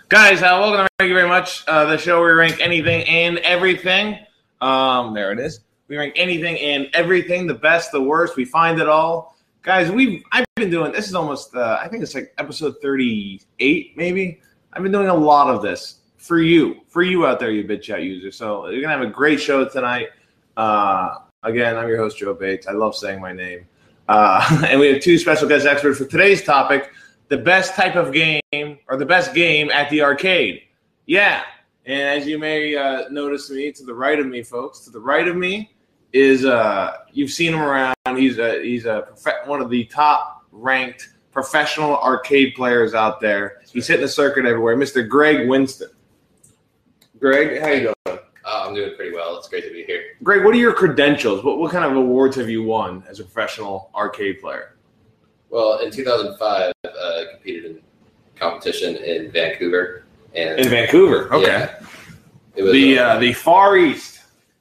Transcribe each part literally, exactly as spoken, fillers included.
Guys, uh, welcome to Thank You Very Much, uh, the show where we rank anything and everything. Um, there it is. We rank anything and everything, the best, the worst. We find it all. Guys, we've I've been doing, this is almost, uh, I think it's like episode thirty-eight, maybe. I've been doing a lot of this for you, for you out there, you BitChat users. So you're going to have a great show tonight. Uh, again, I'm your host, Joe Bates. I love saying my name. Uh, and we have two special guest experts for today's topic, the best type of game or the best game at the arcade. Yeah. And as you may uh, notice me, to the right of me, folks, to the right of me is, uh, you've seen him around. He's a, he's a one of the top ranked professional arcade players out there. He's hitting the circuit everywhere. Mister Greg Winston. Greg, how you doing? Uh, I'm doing pretty well. It's great to be here. Greg, what are your credentials? What, what kind of awards have you won as a professional arcade player? Well, in two thousand five, I uh, competed in competition in Vancouver. And in Vancouver, okay. Yeah, it was the uh, the Far East.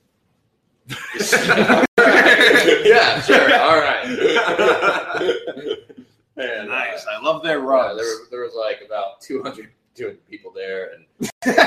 Yeah, sure. All right. Man, nice. I love their runs. Yeah, there, there was like about two hundred people there, and it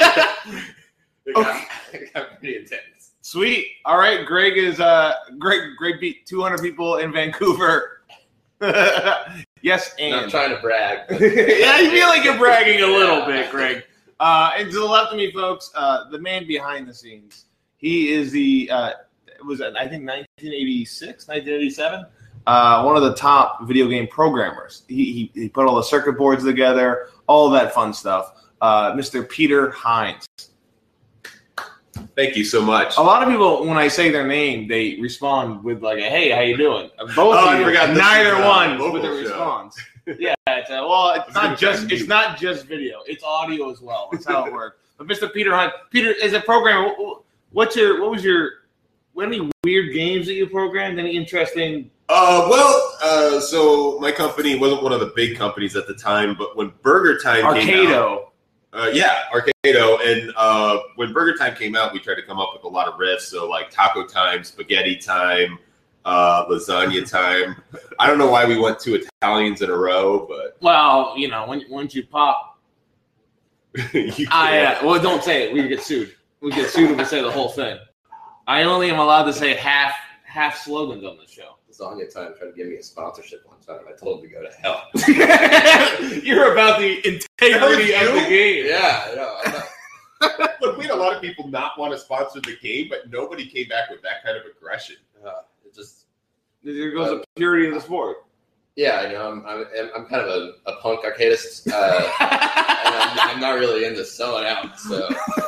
got, it got pretty intense. Sweet. All right, Greg is uh, Greg. Greg beat two hundred people in Vancouver. Yes, and I'm trying to brag. Yeah, you feel like you're bragging a little bit, Greg. Uh, and to the left of me, folks, uh, the man behind the scenes. He is the uh, it was I think nineteen eighty-six, nineteen eighty-seven. Uh, one of the top video game programmers. He, he he put all the circuit boards together, all that fun stuff. Uh, Mister Peter Hines. Thank you so much. A lot of people, when I say their name, they respond with like, a, "Hey, how you doing?" Both oh, of I you, forgot neither is, uh, one with a show. response. Yeah, it's, uh, well, it's not just it's not just video; it's audio as well. That's how it works. But Mister Peter Hines, Peter, as a programmer, what's your what was your what any weird games that you programmed? Any interesting? Uh, well, uh, so my company wasn't one of the big companies at the time, but when Burger Time came out. Uh, yeah, Arcado. And uh, when Burger Time came out, we tried to come up with a lot of riffs. So like Taco Time, Spaghetti Time, uh, Lasagna Time. I don't know why we went two Italians in a row, but well, you know, when once you pop, you I uh, well, don't say it. We get sued. We get sued if we say the whole thing. I only am allowed to say half half slogans on the show. Lasagna Time tried to give me a sponsorship one time. I told him to go to hell. You're about the integrity of the game. Yeah, I know. I'm not... Look, we had a lot of people not want to sponsor the game, but nobody came back with that kind of aggression. Uh, it just there goes uh, the purity of the sport. Yeah, you know, I'm I'm, I'm kind of a, a punk arcadist, uh, and I'm, I'm not really into selling out. So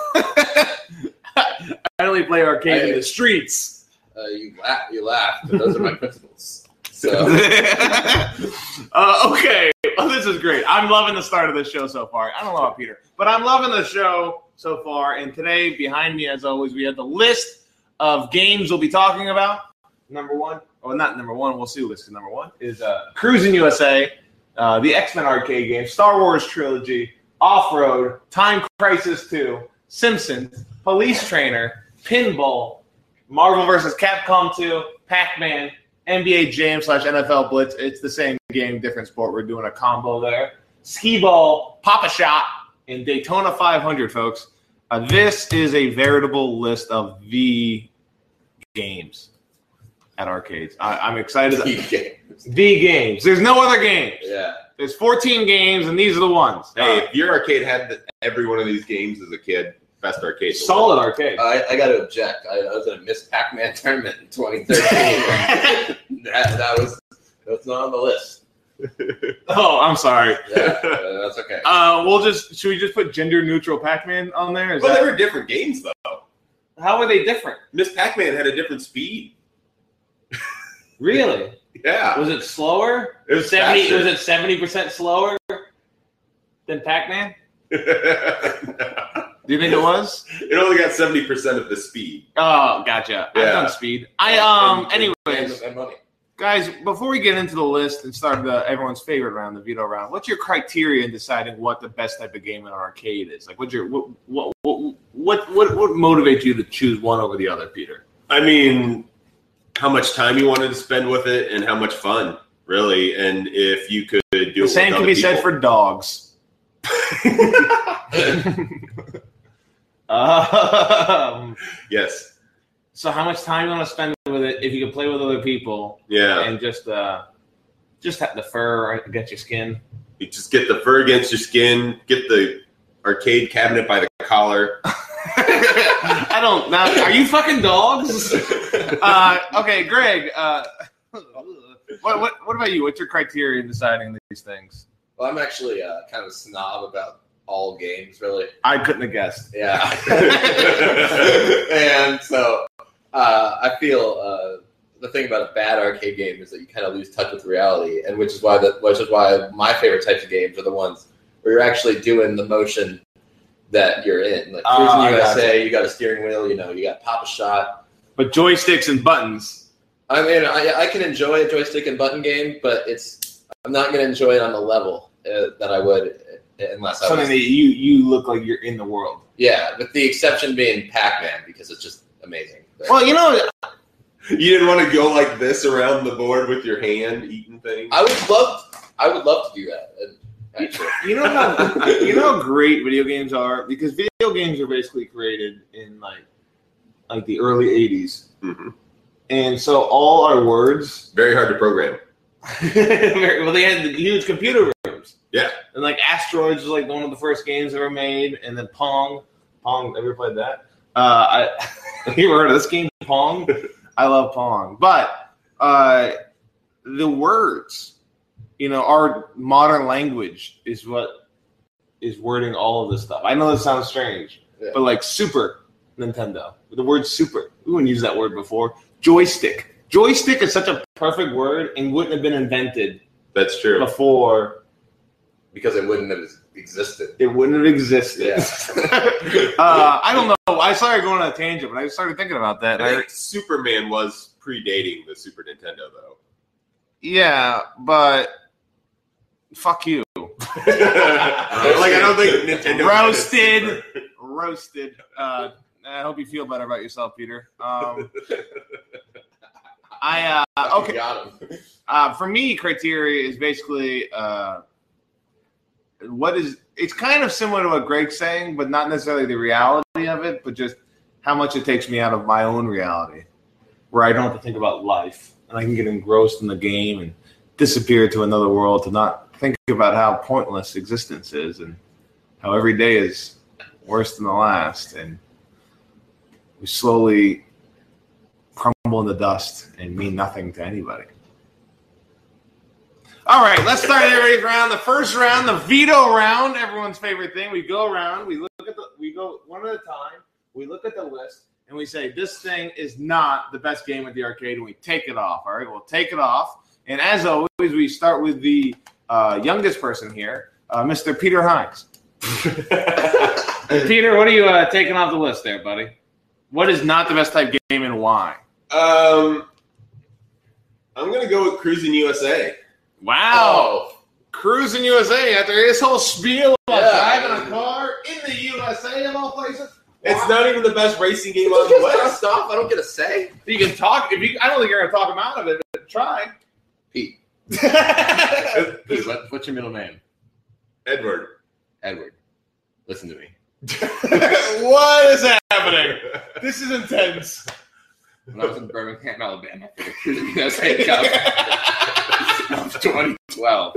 I only play arcade I, in the streets. Uh, you laugh, you laugh, but those are my principles. So, uh, okay, well, this is great. I'm loving the start of the show so far. I don't know about Peter, but I'm loving the show so far. And today, behind me, as always, we have the list of games we'll be talking about. Number one, well, not number one. We'll see who listed number one is uh, Cruis'n U S A, uh, the X-Men arcade game, Star Wars trilogy, Off Road, Time Crisis two, Simpsons, Police Trainer, Pinball. Marvel versus. Capcom two, Pac-Man, N B A Jam slash N F L Blitz. It's the same game, different sport. We're doing a combo there. Skee-Ball, Pop-A-Shot, and Daytona five hundred, folks. Uh, this is a veritable list of the games at arcades. I, I'm excited. The games. The games. There's no other games. Yeah. There's fourteen games, and these are the ones. Hey, uh, if your arcade had the, every one of these games as a kid, best arcade. Solid arcade. I, I got to object. I, I was in a Miss Pac-Man tournament in twenty thirteen. that, that was that's not on the list. Oh, I'm sorry. Yeah, uh, that's okay. Uh, we'll just should we just put gender-neutral Pac-Man on there? Is well, that, they were different games though. How are they different? Miss Pac-Man had a different speed. Really? Yeah. Was it slower? It was seventy. faster. Was it seventy percent slower than Pac-Man? Do you think it was? It only got seventy percent of the speed. Oh, gotcha. Yeah. I've done speed. I um. And- anyways, and, and money. guys, before we get into the list and start the everyone's favorite round, the veto round, what's your criteria in deciding what the best type of game in an arcade is? Like, what's your what what what what what, what motivates you to choose one over the other, Peter? I mean, how much time you wanted to spend with it and how much fun, really. And if you could do The it same with can other be said people. for dogs. um, yes. So how much time you want to spend with it if you can play with other people? Yeah. And just uh, just have the fur against your skin. You just get the fur against your skin. Get the arcade cabinet by the collar. I don't. Now, are you fucking dogs? Uh, okay, Greg. Uh, what what what about you? What's your criteria in deciding these things? Well, I'm actually uh, kind of a snob about all games, really. I couldn't have guessed. Yeah. And so uh, I feel uh, the thing about a bad arcade game is that you kind of lose touch with reality, and which is why the which is why my favorite types of games are the ones where you're actually doing the motion that you're in. Like Cruising uh, U S A, you got a steering wheel, you know, you got Pop a Shot. But joysticks and buttons. I mean, I, I can enjoy a joystick and button game, but it's I'm not going to enjoy it on the level uh, that I would unless I something was, that you you look like you're in the world. Yeah, with the exception being Pac-Man because it's just amazing. But, well, you know, you didn't want to go like this around the board with your hand eating things. I would love, I would love to do that. Actually. You know how you know how great video games are because video games are basically created in like like the early eighties, mm-hmm. and so all our words very hard to program. Well, they had the huge computer rooms. Yeah, and like Asteroids was like one of the first games ever made, and then Pong. Pong, ever played that? Uh, I you ever heard of this game, Pong? I love Pong, but uh, the words. You know, our modern language is what is wording all of this stuff. I know this sounds strange, yeah. but like Super Nintendo, the word super, we wouldn't use that word before. Joystick. Joystick is such a perfect word and wouldn't have been invented. That's true. Before. Because it wouldn't have existed. It wouldn't have existed. Yeah. uh, I don't know. I started going on a tangent, but I started thinking about that. I think Superman was predating the Super Nintendo, though. Yeah, but... Fuck you. Like, I don't think Nintendo... Roasted. Roasted. Uh, I hope you feel better about yourself, Peter. Um, I, uh... Okay. Got him. Uh, for me, criteria is basically... Uh, what is... It's kind of similar to what Greg's saying, but not necessarily the reality of it, but just how much it takes me out of my own reality, where I don't have to think about life, and I can get engrossed in the game and disappear to another world to not think about how pointless existence is and how every day is worse than the last, and we slowly crumble in the dust and mean nothing to anybody. All right, let's start everybody's round. The first round, the veto round, everyone's favorite thing. We go around, we look at the, we go one at a time, we look at the list, and we say this thing is not the best game at the arcade, and we take it off. All right, we'll take it off. And as always, we start with the uh, youngest person here, uh, Mister Peter Hines. Peter, what are you uh, taking off the list there, buddy? What is not the best type game and why? Um, I'm going to go with Cruising U S A. Wow. Oh. Cruising U S A after his whole spiel about yeah. driving a car in the U S A of all places. It's wow. not even the best racing game on the list. Stop. I don't get a say. You can talk. If you, I don't think you're going to talk him out of it, but try. Pete. Pete, what, what's your middle name? Edward. Edward. Listen to me. What is happening? This is intense. When I was in Birmingham, Alabama for the Cruising U S A Cup of twenty twelve.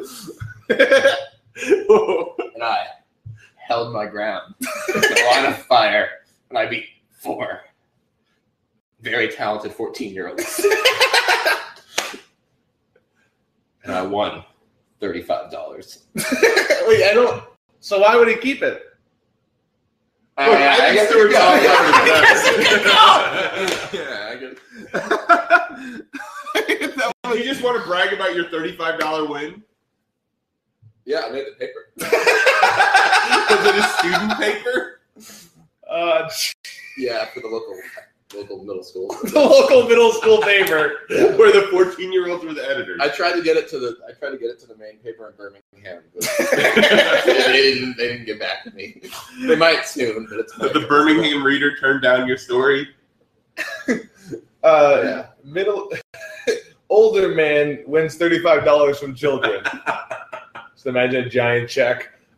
And I held my ground in a line of fire, and I beat four very talented fourteen-year-olds. And I won thirty-five dollars. Wait, I don't... So why would he keep it? Uh, Look, yeah, I, I guess we were talking about it. You just want to brag about your thirty-five dollars win? Yeah, I made the paper. Was it a student paper? Uh, yeah, for the local local middle school. The local middle school paper, yeah. Where the fourteen-year-olds were the editors. I tried to get it to the I tried to get it to the main paper in Birmingham, but they didn't they didn't get back to me. They might soon, but it's Did the Birmingham Reader turn down your story? Uh, yeah. Middle older man wins thirty-five dollars from children. Just imagine a giant check.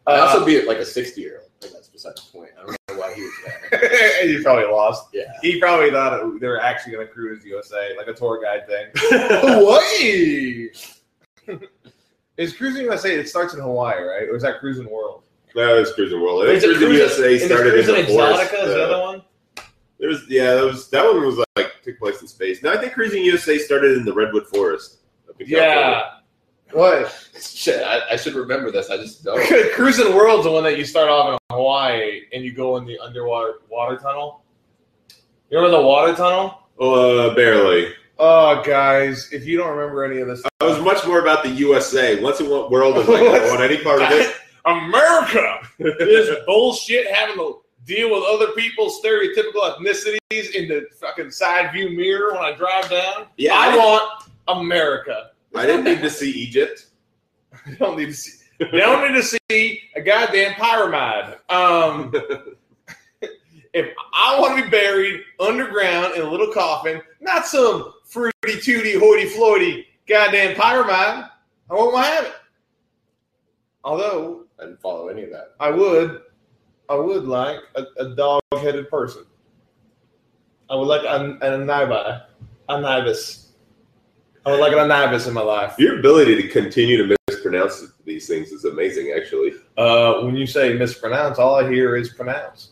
I'd also be like a sixty-year-old. And that's beside the point. I don't know why he was there. He probably lost. Yeah. He probably thought it, they were actually going to cruise U S A, like a tour guide thing. Hawaii! Is Cruising U S A, it starts in Hawaii, right? Or is that Cruising World? No, it's Cruising World. I think Is it Cruising U S A Cruising- started Cruising in the forest. Exotica is the other one? There was, yeah, that was that one was like took place in space. No, I think Cruising U S A started in the Redwood Forest. up in California. Yeah. What? Shit, I, I should remember this. I just don't. Cruising World's the one that you start off in Hawaii and you go in the underwater water tunnel. You remember the water tunnel? Uh, barely. Oh, guys, if you don't remember any of this, I was much more about the U S A. Once it went world, and like, I don't want any part of it. America is bullshit having to deal with other people's stereotypical ethnicities in the fucking side view mirror when I drive down. Yeah, I, I- want America. I didn't need to see Egypt. I don't need to see. They don't need to see a goddamn pyramid. Um, if I want to be buried underground in a little coffin, not some fruity tooty hoity floity goddamn pyramid, I won't have it. Although I didn't follow any of that. I would, I would like a, a dog-headed person. I would like an an aniba, anibis. I would like an anibis in my life. Your ability to continue to mispronounce these things is amazing, actually. Uh, when you say mispronounce, all I hear is pronounce.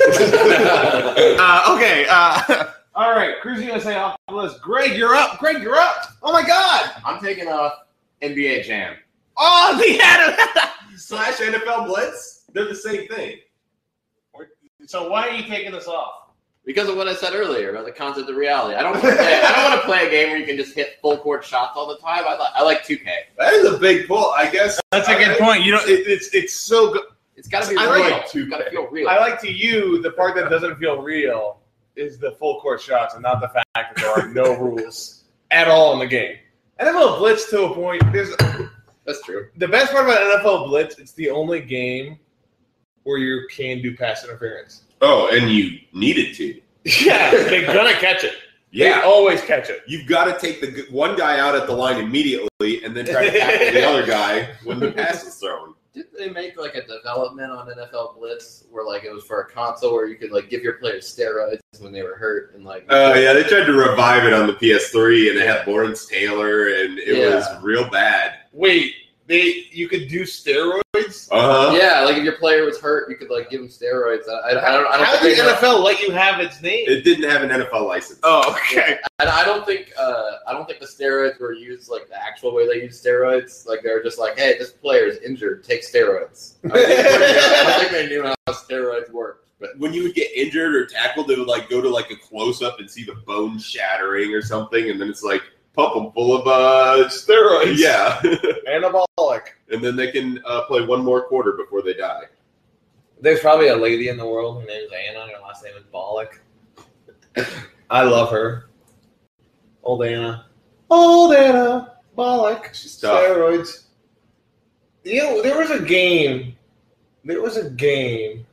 uh, okay. Uh, all right. Cruising U S A off the list. Greg, you're up. Greg, you're up. Oh my God. I'm taking off N B A Jam. Oh, the Adam. Slash N F L Blitz, they're the same thing. So why are you taking this off? Because of what I said earlier about the concept of reality. I don't want to play, I don't want to play a game where you can just hit full court shots all the time. I, li- I like two K. That is a big pull, I guess. That's a good point. You know, it, it's it's so good. It's got to be I real. like It's got to feel real. I like to you the part that doesn't feel real is the full court shots and not the fact that there are no rules at all in the game. N F L Blitz to a point. There's That's true. the best part about N F L Blitz. It's the only game where you can do pass interference. Oh, and you needed to. Yeah, they're gonna catch it. Yeah. They always catch it. You've got to take the g- one guy out at the line immediately and then try to tackle the other guy when the pass is thrown. Did they make like a development on N F L Blitz where like it was for a console where you could like give your players steroids when they were hurt and like? Oh, uh, yeah, they tried to revive it on the P S three, and it had Lawrence Taylor, and it Yeah. was real bad. Wait, they you could do steroids? Uh-huh. Yeah, like if your player was hurt, you could like give him steroids. I, I, I don't. I don't How think did the they N F L let you have its name? It didn't have an N F L license. Oh, okay. And I don't think uh, I don't think the steroids were used like the actual way they use steroids. Like they were just like, hey, this player is injured, take steroids. I don't think, I don't think they knew how steroids worked. But When you would get injured or tackled, they would like go to like a close up and see the bone shattering or something, and then it's like pump them full of uh Steroids. yeah, Anabolic. and then they can uh, play one more quarter before they die. There's probably a lady in the world. Her name is Anna. Her last name is Bollock. I love her. Old Anna. Old Anna. Bollock. She's tough. Steroids. You know, there was a game. There was a game.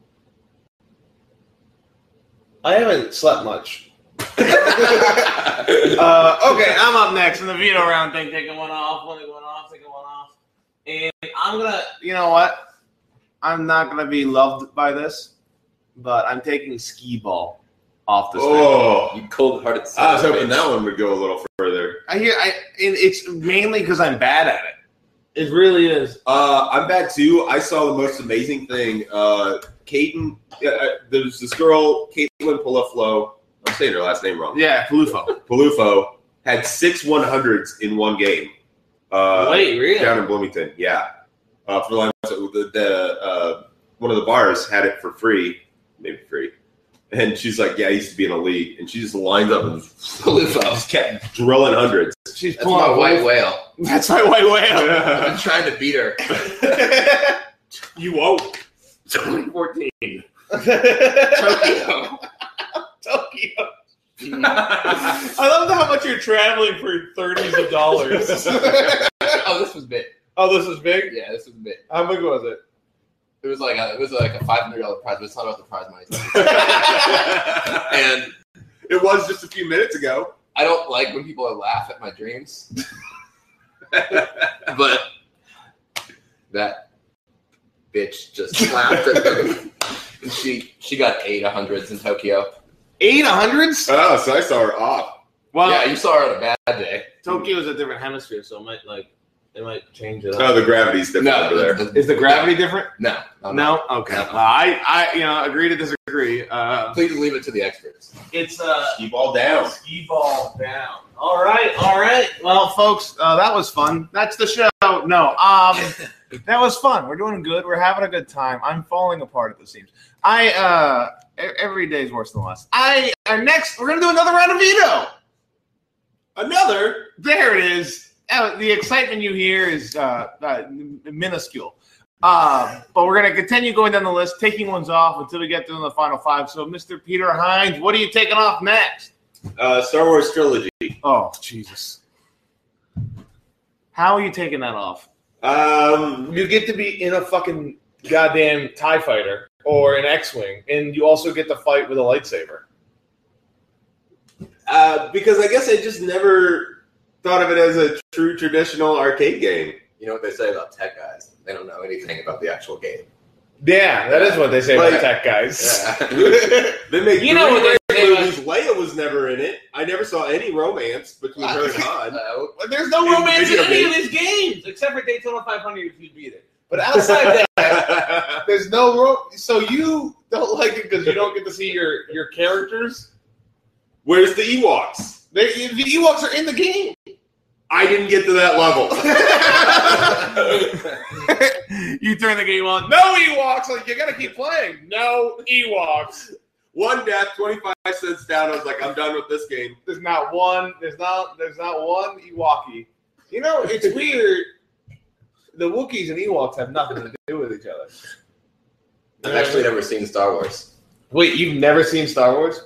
I haven't slept much. uh, okay, I'm up next in the veto round thing. Taking one off, one going off, taking one off. And I'm going to, you know what? I'm not going to be loved by this, but I'm taking skee ball off the screen. Oh, you cold-hearted. son I was of a hoping bitch. that one would go a little further. I hear, I, and it's mainly because I'm bad at it. It really is. Uh, I'm bad too. I saw the most amazing thing. Uh, Caden, uh, there's this girl, Caitlin Pulaflo. I'm saying her last name wrong. Yeah, Palufo. Palufo had six one hundreds in one game. Uh, Wait, really? Down in Bloomington, yeah. Uh, for like the, the uh, one of the bars had it for free, maybe free. And she's like, "Yeah, I used to be in a league," and she just lines up and just kept drilling hundreds. She's That's pulling my out white whale. That's my white whale. I've been trying to beat her. You won't. twenty fourteen. Tokyo. Tokyo. I love how much you're traveling for thirties of dollars. Oh, this was big. Oh, this is big? Yeah, this was big. How big was it? It was like a, it was like a five hundred dollar prize, but it's not about the prize money. And It was just a few minutes ago. I don't like when people laugh at my dreams, but that bitch just slapped at them. And she, she got eight hundreds in Tokyo. Eight hundreds? Oh, so I saw her off. Well, yeah, you saw her on a bad day. Tokyo's a different hemisphere, so it might like it might change it up. Oh, the gravity's different No, over there. the- Is the gravity different? No. No. No? Okay. No. Uh, I, I, you know, agree to disagree. Uh, Please leave it to the experts. it's uh, Ski ball down. ski ball down. All right, all right. Well, folks, uh, that was fun. That's the show. No, um, that was fun. We're doing good. We're having a good time. I'm falling apart at the seams. I uh, e- every day is worse than last. I our next. We're gonna do another round of veto. Another? There it is. Uh, the excitement you hear is uh, uh, minuscule. Uh, but we're going to continue going down the list, taking ones off until we get to the final five. So, Mister Peter Hines, what are you taking off next? Uh, Star Wars trilogy. Oh, Jesus. How are you taking that off? Um, You get to be in a fucking goddamn TIE fighter or an X-Wing, and you also get to fight with a lightsaber. uh, because I guess I just never thought of it as a true traditional arcade game. You know what they say about tech guys? They don't know anything about the actual game. Yeah, that is what they say Like- about tech guys. Yeah. They make You know what three they say movies. Leia was never in it. I never saw any romance between her and Han. Uh, There's no In romance in video any of games. his games, except for Daytona five hundred if you beat it. But outside that, there's no ro- so you don't like it because you don't get to see your, your characters? Where's the Ewoks? They, the Ewoks are in the game. I didn't get to that level. You turn the game on. No Ewoks. Like, you got to keep playing. No Ewoks. One death, twenty-five cents down. I was like, I'm done with this game. There's not one. There's not. There's not one Ewokie. You know, it's weird. The Wookiees and Ewoks have nothing to do with each other. I've actually never seen Star Wars. Wait, you've never seen Star Wars?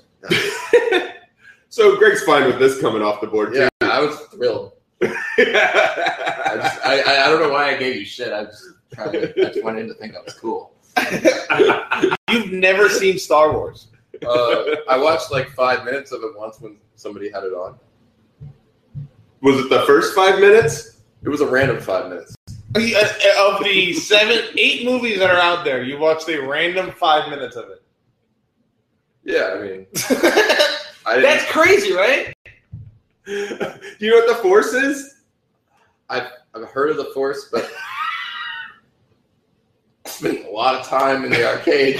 So Greg's fine with this coming off the board, too. Yeah, I was thrilled. I, just, I, I I don't know why I gave you shit. I just tried to, I just wanted to think I was cool. You've never seen Star Wars. Uh, I watched like five minutes of it once when somebody had it on. Was it the first five minutes? It was a random five minutes. Of the seven, eight movies that are out there, you watched a random five minutes of it. Yeah, I mean, I didn't, That's crazy, right? Do you know what the Force is? I've I've heard of the Force, but I spent a lot of time in the arcade.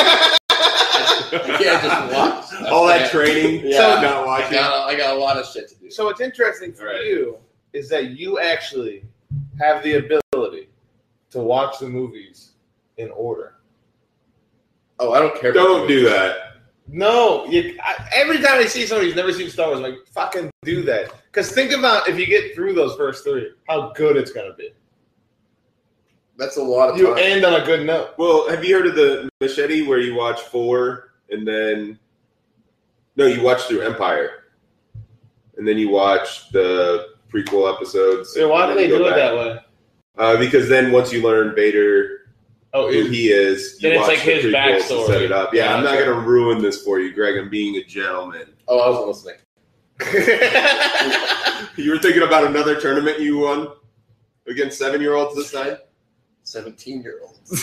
I can't just watch All that training, Yeah. not I watching. got, I got a lot of shit to do. So what's interesting for Right. you is that you actually have the ability to watch the movies in order. Oh, I don't care. about Don't the do movies. that. No, you, I, every time I see somebody who's never seen Star Wars, I'm like, fucking do that. Because think about if you get through those first three, how good it's going to be. That's a lot of You time. end on a good note. Well, have you heard of the machete where you watch four and then no, you watch through Empire, and then you watch the prequel episodes. So why and do then they you do go it back. that way? Uh, because then once you learn Vader, Oh, who it, he is, you Then it's watch like the his prequels to backstory. set it up. Yeah, Yeah, I'm not okay. going to ruin this for you, Greg. I'm being a gentleman. oh, I wasn't listening. You were thinking about another tournament you won against seven-year-olds this time? Seventeen-year-olds.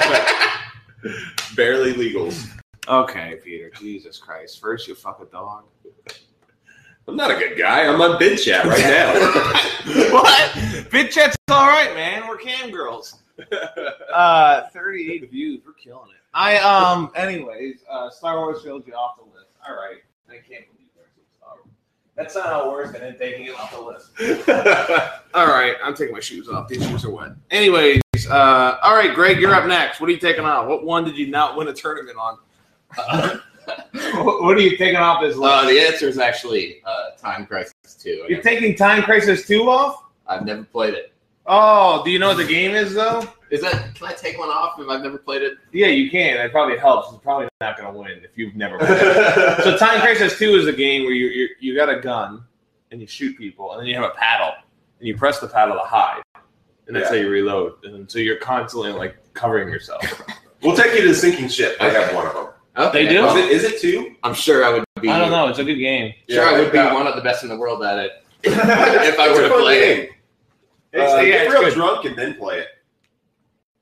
Barely legals. okay, Peter. Jesus Christ. First you fuck a dog. I'm not a good guy. I'm on Bid Chat right now. What? BitChat's all right, man. We're cam girls. Uh, thirty-eight views. We're killing it. I um. Anyways, uh, Star Wars trilogy off the list. All right. I can't believe there's a Star Wars. That's not how it works. And then taking it off the list. All right. I'm taking my shoes off. These shoes are wet. Anyways, uh, all right, Greg, you're up next. What are you taking off? What one did you not win a tournament on? What what are you taking off this list? Uh, the answer is actually uh, Time Crisis two. You're taking Time Crisis two off? I've never played it. Oh, do you know what the game is though? Is that? Can I take one off if I've never played it? Yeah, you can. That probably helps. It's probably not going to win if you've never played it. So Time Crisis two is a game where you you you got a gun and you shoot people, and then you have a paddle and you press the paddle to hide, and that's Yeah. how you reload. And so you're constantly like covering yourself. We'll take you to the sinking ship. I have one of them. Okay. They do? Is it, is it two? I'm sure I would be. I don't know. It's a good game. Sure, Yeah, I would be yeah. one of the best in the world at it. if I were to play it. It's, uh, yeah, get it's real good. drunk and then play it.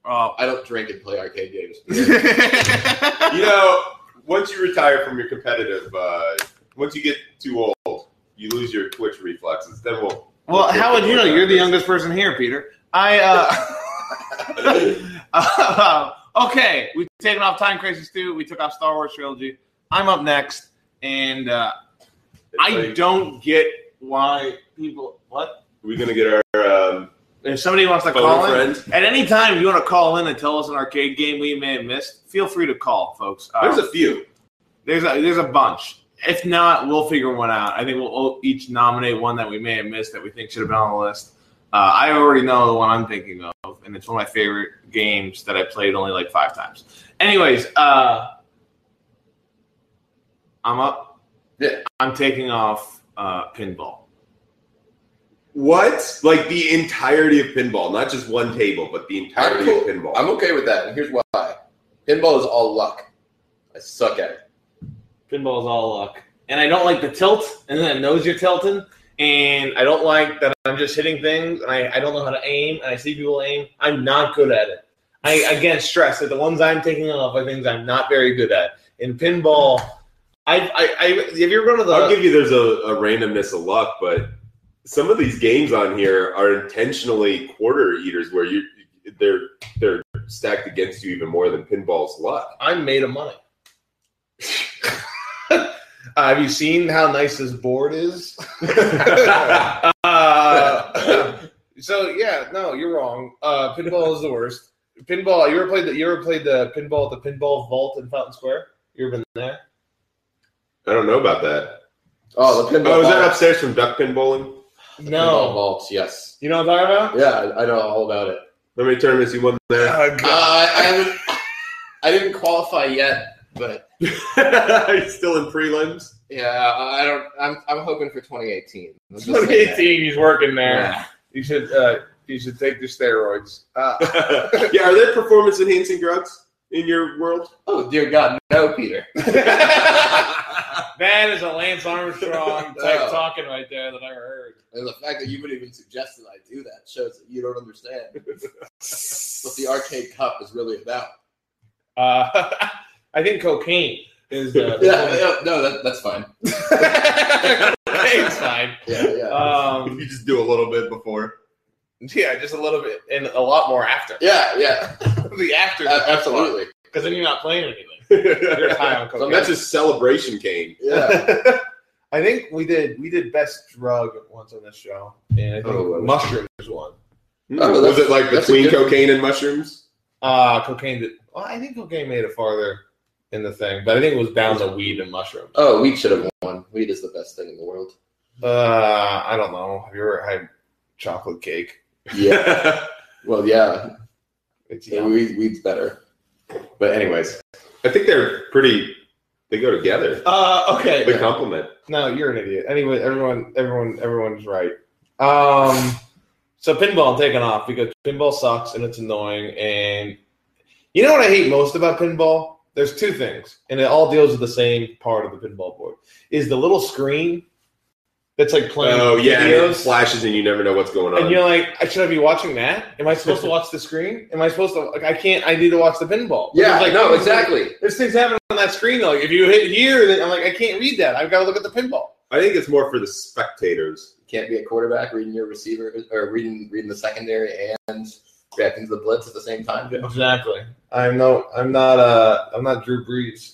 Oh. I don't drink and play arcade games. You know, once you retire from your competitive, uh, once you get too old, you lose your Twitch reflexes. Then we'll. Well, we'll how would you know? You're the youngest person here, Peter. I. Uh, uh, okay, we've taken off Time Crisis two. We took off Star Wars Trilogy. I'm up next, and uh, I don't get why people. What? We're gonna get our. Um, If somebody wants to phone call friend. in, at any time if you want to call in and tell us an arcade game we may have missed, feel free to call, folks. Uh, There's a few. There's a there's a bunch. If not, we'll figure one out. I think we'll each nominate one that we may have missed that we think should have been on the list. Uh, I already know the one I'm thinking of, and it's one of my favorite games that I played only like five times. Anyways, uh, I'm up. Yeah. I'm taking off uh, pinball. What? Like the entirety of pinball, not just one table, but the entirety cool. of pinball. I'm okay with that, and here's why. Pinball is all luck. I suck at it. Pinball is all luck. And I don't like the tilt, and then it knows you're tilting. And I don't like that I'm just hitting things, and I, I don't know how to aim, and I see people aim. I'm not good at it. I, again, stress that the ones I'm taking off are things I'm not very good at. In pinball, I, I, I have you ever gone to the... I'll give you there's a, a randomness of luck, but some of these games on here are intentionally quarter eaters where you they're they're stacked against you even more than pinball's luck. I'm made of money. uh, have you seen how nice this board is? uh, so yeah, no, you're wrong. Uh, pinball is the worst. Pinball. You ever played the? You ever played the pinball at the Pinball Vault in Fountain Square? You ever been there? I don't know about that. Oh, the pinball. Oh, is that vault. upstairs from duck pinballing? No. Pinball vaults, yes. You know what I'm talking about? Yeah, I, I know all about it. How many tournaments you won there? Oh, Uh, I haven't. I didn't qualify yet, but Are you still in prelims? yeah, I don't. I'm. I'm hoping for twenty eighteen. Let's just say twenty that. eighteen. He's working there. Yeah. You should. Uh, you should take your steroids. Uh, Yeah, are there performance enhancing drugs in your world? Oh dear God, no, Peter. that is a Lance Armstrong type Oh. talking right there that I heard. And the fact that you would even suggest that I do that shows that you don't understand what the arcade cup is really about. Uh, I think cocaine is. Uh, Yeah, yeah no, that, that's fine. Cocaine's fine. Yeah, yeah. Um, You just do a little bit before. yeah, just a little bit and a lot more after. yeah, yeah. the after, A- absolutely. because then you're not playing anything. You're high on cocaine. That's just celebration cane. Yeah. I think we did we did best drug once on this show, and I think Oh, what was mushrooms won. Oh, was it like that's a between good- cocaine and mushrooms? Uh cocaine did. Well, I think cocaine made it farther in the thing, but I think it was down to weed and mushrooms. Oh, weed should have won. Weed is the best thing in the world. Uh, I don't know. Have you ever had chocolate cake? Yeah. Well, yeah. It's yeah yum. weed, weed's better. But anyways. I think they're pretty. They go together. Uh, okay. They complement. No, you're an idiot. Anyway, everyone, everyone, everyone's right. Um, so pinball taking off because pinball sucks and it's annoying. And you know what I hate most about pinball? There's two things, and it all deals with the same part of the pinball board. Is the little screen that's like playing Oh yeah, and it videos, flashes and you never know what's going on. and you're like, should I be watching that? Am I supposed to watch the screen? Am I supposed to? Like, I can't. I need to watch the pinball. Yeah, There's, like, no, things- exactly. There's things happening on that screen though. Like, if you hit here, then I'm like, I can't read that. I've got to look at the pinball. I think it's more for the spectators. Can't be a quarterback reading your receiver or reading reading the secondary and reacting to the blitz at the same time. Exactly. I'm no. I'm not. Uh. I'm not Drew Brees.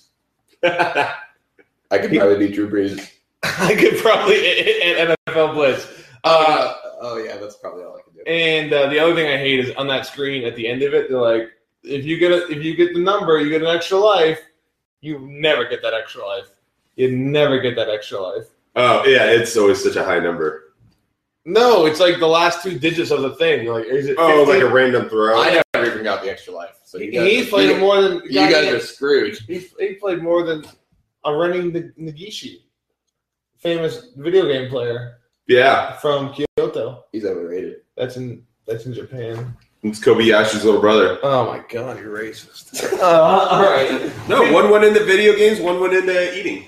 I could probably be Drew Brees. I could probably hit an N F L blitz. Uh, Uh, oh yeah, that's probably all I can do. and uh, the other thing I hate is on that screen at the end of it, they're like, if you get a, if you get the number, you get an extra life. You never get that extra life. You never get that extra life. Oh yeah, it's always such a high number. No, it's like the last two digits of the thing. You're like, is it? Oh, fifty? like a random throw. I never even got the extra life. So you guys, He's played you, more than you guys are screwed. He, he played more than a running Nagishi, famous video game player Yeah, from Kyoto. He's overrated. That's in that's in Japan. it's Kobayashi's little brother. Oh my god, you're racist. uh, all right. No, one went into video games, one went into eating.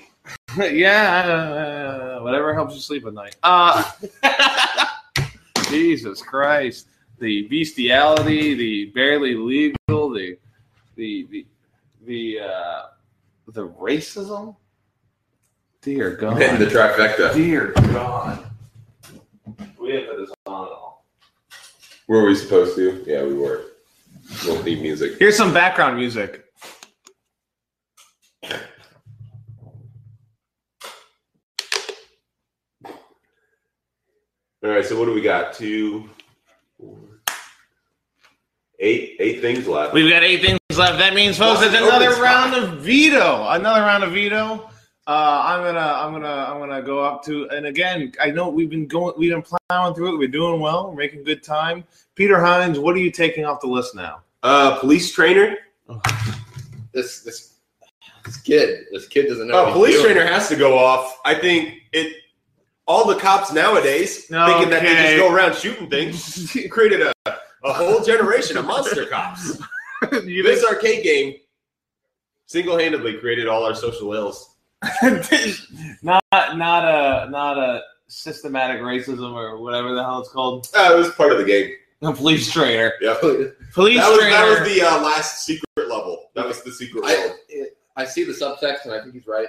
Yeah, uh, whatever helps you sleep at night. Uh, Jesus Christ. the bestiality, the barely legal, the the the the uh, the racism. Dear God. And the trifecta. Dear God. We didn't put this on at all. Were we supposed to? Yeah, we were. Little theme music. Here's some background music. All right, so what do we got? Two, four, eight, eight things left. We've got eight things left. That means, folks, it's another round of veto. Another round of veto. Uh, I'm gonna, I'm gonna, I'm gonna go up to, and again, I know we've been going, we've been plowing through it. We're doing well, we're making good time. Peter Hines, what are you taking off the list now? Uh, police trainer. Oh. This, this, this kid, this kid doesn't know. Oh, police trainer has to go off. I think it. All the cops nowadays okay. thinking that they just go around shooting things created a, a whole generation of monster cops. You this think- arcade game single-handedly created all our social ills. not not a not a systematic racism or whatever the hell it's called. Uh, it was part of the game. A police trainer. Yeah, Police that was, trainer. That was the uh, last secret level. That was the secret I, world. I see the subtext, and I think he's right.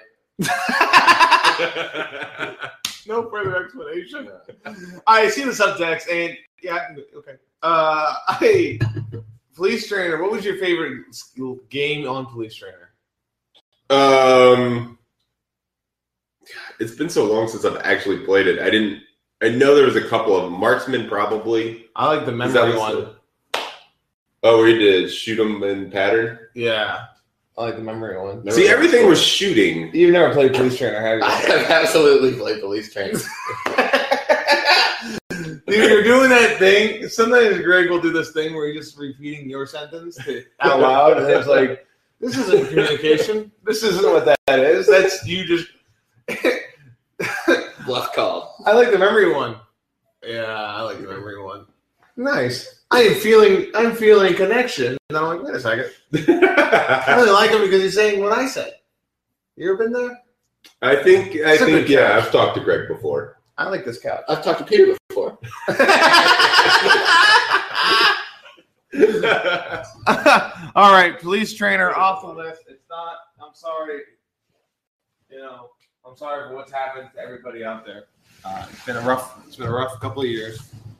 No further explanation. I see the subtext, and yeah, okay. Uh, I Police Trainer. What was your favorite game on Police Trainer? Um, it's been so long since I've actually played it. I didn't. I know there was a couple of them. Marksman, probably. I like the memory one. The, oh, where you did shoot them in pattern. Yeah, I like the memory one. Never See, everything was shooting. You've never played Police Trainer, have you? I have absolutely played Police Trainer. Dude, you're doing that thing. Sometimes Greg will do this thing where he's just repeating your sentence to, out loud, and it's like, this isn't communication. This isn't what that is. That's you just. Bluff call. I like the memory one. Yeah, I like the memory one. Nice. I am feeling. I'm feeling connection. And I'm like, wait a second. I really like him because he's saying what I said. You ever been there? I think. I It's a think. good Yeah, couch. I've talked to Greg before. I like this couch. I've talked to Peter before. All right, Police Trainer off the list. It's not. I'm sorry. You know, I'm sorry for what's happened to everybody out there. Uh, it's been a rough. It's been a rough couple of years.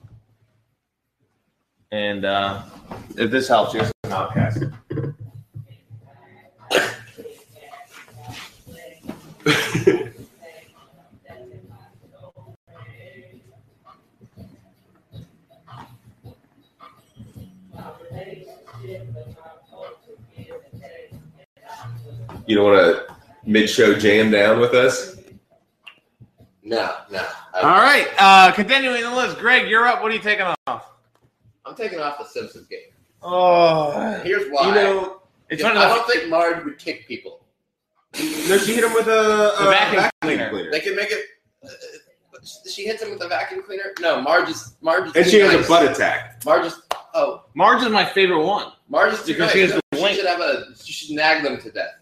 And uh, if this helps, here's an outcast. You don't want to mid-show jam down with us? No, no. I, All right, uh, continuing the list. Greg, you're up. What are you taking off? I'm taking off the Simpsons game. Oh, Here's why. You know, it's I one of the. don't think Marge would kick people. no, she hit him with a, a The vacuum vacuum cleaner. cleaner. They can make it. Uh, she hits him with a vacuum cleaner. No, Marge is Marge is And too she has nice. a butt attack. Marge is oh Marge is my favorite one. Marge is too Because nice. she has the she wink. should have a. She should nag them to death.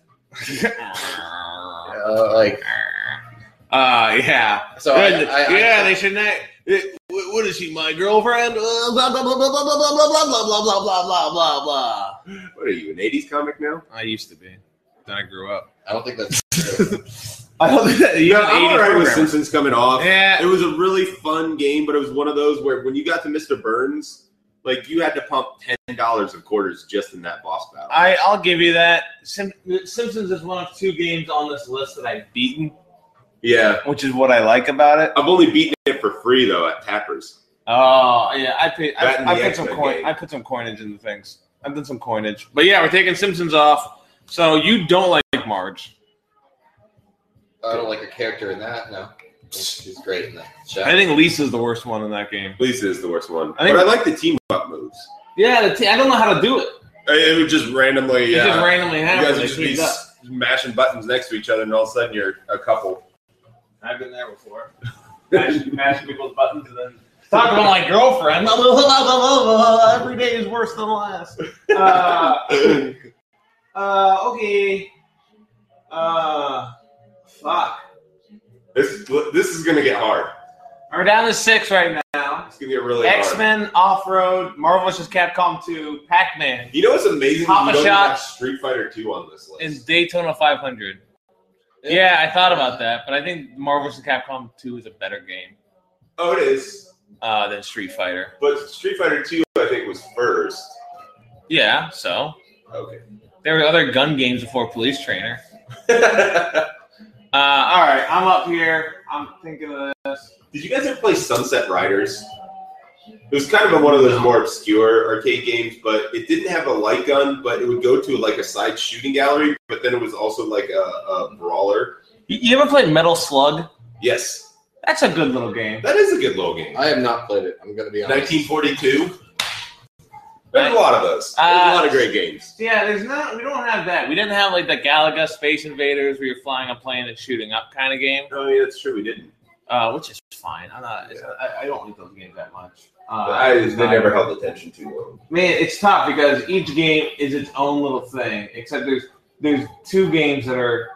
Uh, like Uh, yeah. so. I, Good. I, I, yeah, I, they should not. it- What is she, my girlfriend? Uh, blah, blah, blah, blah, blah, blah, blah, blah, blah, blah, blah, blah, blah, blah, blah. What are you, an eighties comic now? I used to be. Then I grew up. I don't think that's true. I don't think that. Yeah, I'm all right with Simpsons coming off. Yeah. It was a really fun game, but it was one of those where when you got to Mister Burns, like you had to pump ten dollars of quarters just in that boss battle. I, I'll give you that. Sim- Simpsons is one of two games on this list that I've beaten, Yeah, which is what I like about it. I've only beaten it for free though at Tappers. Oh, yeah. I paid. I, That and I the put some X-Men coin. game. I put some coinage in the things. I've done some coinage, but yeah, we're taking Simpsons off. So you don't like Marge? I don't like a character in that. No, she's great in that show. I think Lisa's the worst one in that game. Lisa is the worst one, I think- but I like the team up moves. Yeah, the t- I don't know how to do it. It would just randomly. It uh, just randomly You happens. guys would They just be teamed up. s- mashing buttons next to each other, and all of a sudden you're a couple. I've been there before. mashing, mashing people's buttons and then talk about my girlfriend. Every day is worse than the last. Uh, uh, okay. Uh, fuck. This this is gonna get hard. We're down to six right now. It's gonna get really X-Men hard. Off-Road, Marvel versus. Capcom two, Pac-Man. You know what's amazing? Papa you don't Shot have Street Fighter two on this list. And Daytona five hundred. Yeah. yeah, I thought about that, but I think Marvel versus. Capcom two is a better game. Oh, it is. Uh, than Street Fighter. But Street Fighter two, I think, was first. Yeah, so. Okay. There were other gun games before Police Trainer. uh, all right, I'm up here. I'm thinking of this. Did you guys ever play Sunset Riders? It was kind of a, one of those more obscure arcade games, but it didn't have a light gun, but it would go to like a side shooting gallery, but then it was also like a, a brawler. You ever played Metal Slug? Yes. That's a good little game. That is a good little game. I have not played it. I'm going to be honest. nineteen forty-two. There's a lot of those. There's uh, a lot of great games. Yeah, there's not. We don't have that. We didn't have like the Galaga Space Invaders where you're flying a plane and shooting up kind of game. Oh yeah, that's true. We didn't. Uh, which is fine. I'm not. Yeah. I, I don't like those games that much. Uh, I, they never held attention to them. Man, it's tough because each game is its own little thing. Except there's there's two games that are.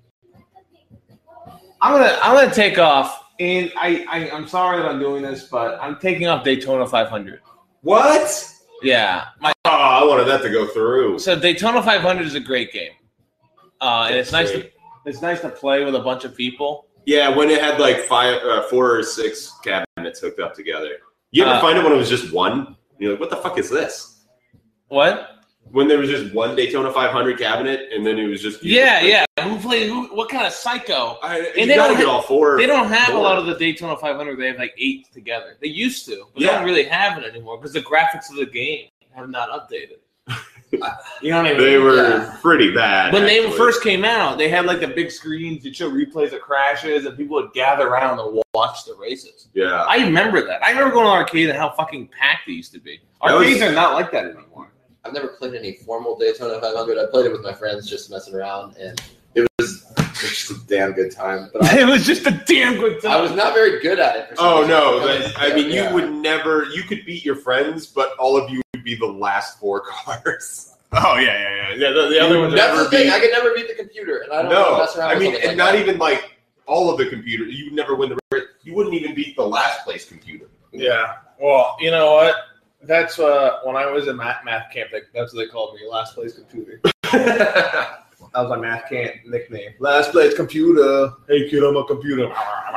I'm gonna I'm gonna take off, and I, I I'm sorry that I'm doing this, but I'm taking off Daytona five hundred. What? Yeah. My, oh, I wanted that to go through. So Daytona five hundred is a great game, uh, and it's nice great. to it's nice to play with a bunch of people. Yeah, when it had like five, uh, four or six cabinets hooked up together. You ever Uh, find it when it was just one? You're like, what the fuck is this? What? When there was just one Daytona five hundred cabinet, and then it was just Yeah, yeah. Who played? Who, what kind of psycho? I, And you they gotta don't get have- all four. They don't have four. a lot of the Daytona five hundred. They have like eight together. They used to, but Yeah. they don't really have it anymore because the graphics of the game have not updated. You know what I mean? They were Yeah. pretty bad. When they actually. first came out, they had like the big screens that show replays of crashes, and people would gather around and watch the races. Yeah. I remember that. I remember going to an arcade and how fucking packed they used to be. That was- Arcades are not like that anymore. I've never played any formal Daytona five hundred. I played it with my friends just messing around, and it was, it was just a damn good time. But I, It was just a damn good time. I was not very good at it. For some Oh reason. no! Because- That, I mean, yeah. you would never. You could beat your friends, but all of you would be the last four cars. Oh yeah, yeah, yeah. yeah the, the other ones. That's never the thing. beat- I could never beat the computer, and I don't want to No, mess around. I with mean, something and like not that. even like all of the computers. You would never win the race. You wouldn't even beat the last place computer. Yeah. Well, you know what? That's uh, when I was in math, math camp. They, that's what they called me, last place computer. That was my math camp nickname. Last place computer. Hey kid, I'm a computer.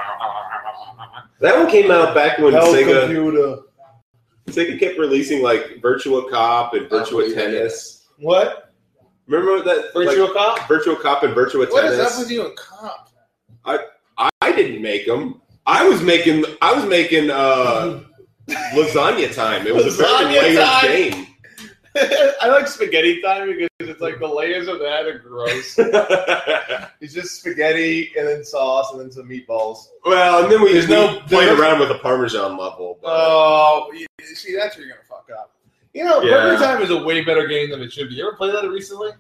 That one came out back when Hell Sega computer. Sega kept releasing like Virtua Cop and Virtua believe it. Tennis. What? Remember that Virtual like, Cop? Virtua Cop and Virtua What is Tennis? up with you and Cop? I didn't make them. I was making. I was making uh, lasagna time. It was a very Lasagna layered time. game. I like spaghetti time because it's like the layers of that are gross. It's just spaghetti and then sauce and then some meatballs. Well, and then we, There's we no- played there's- around with the Parmesan level. but- Oh, you- see, that's where you're gonna fuck up. You know, Yeah. Burger Time is a way better game than it should be. You ever play that recently?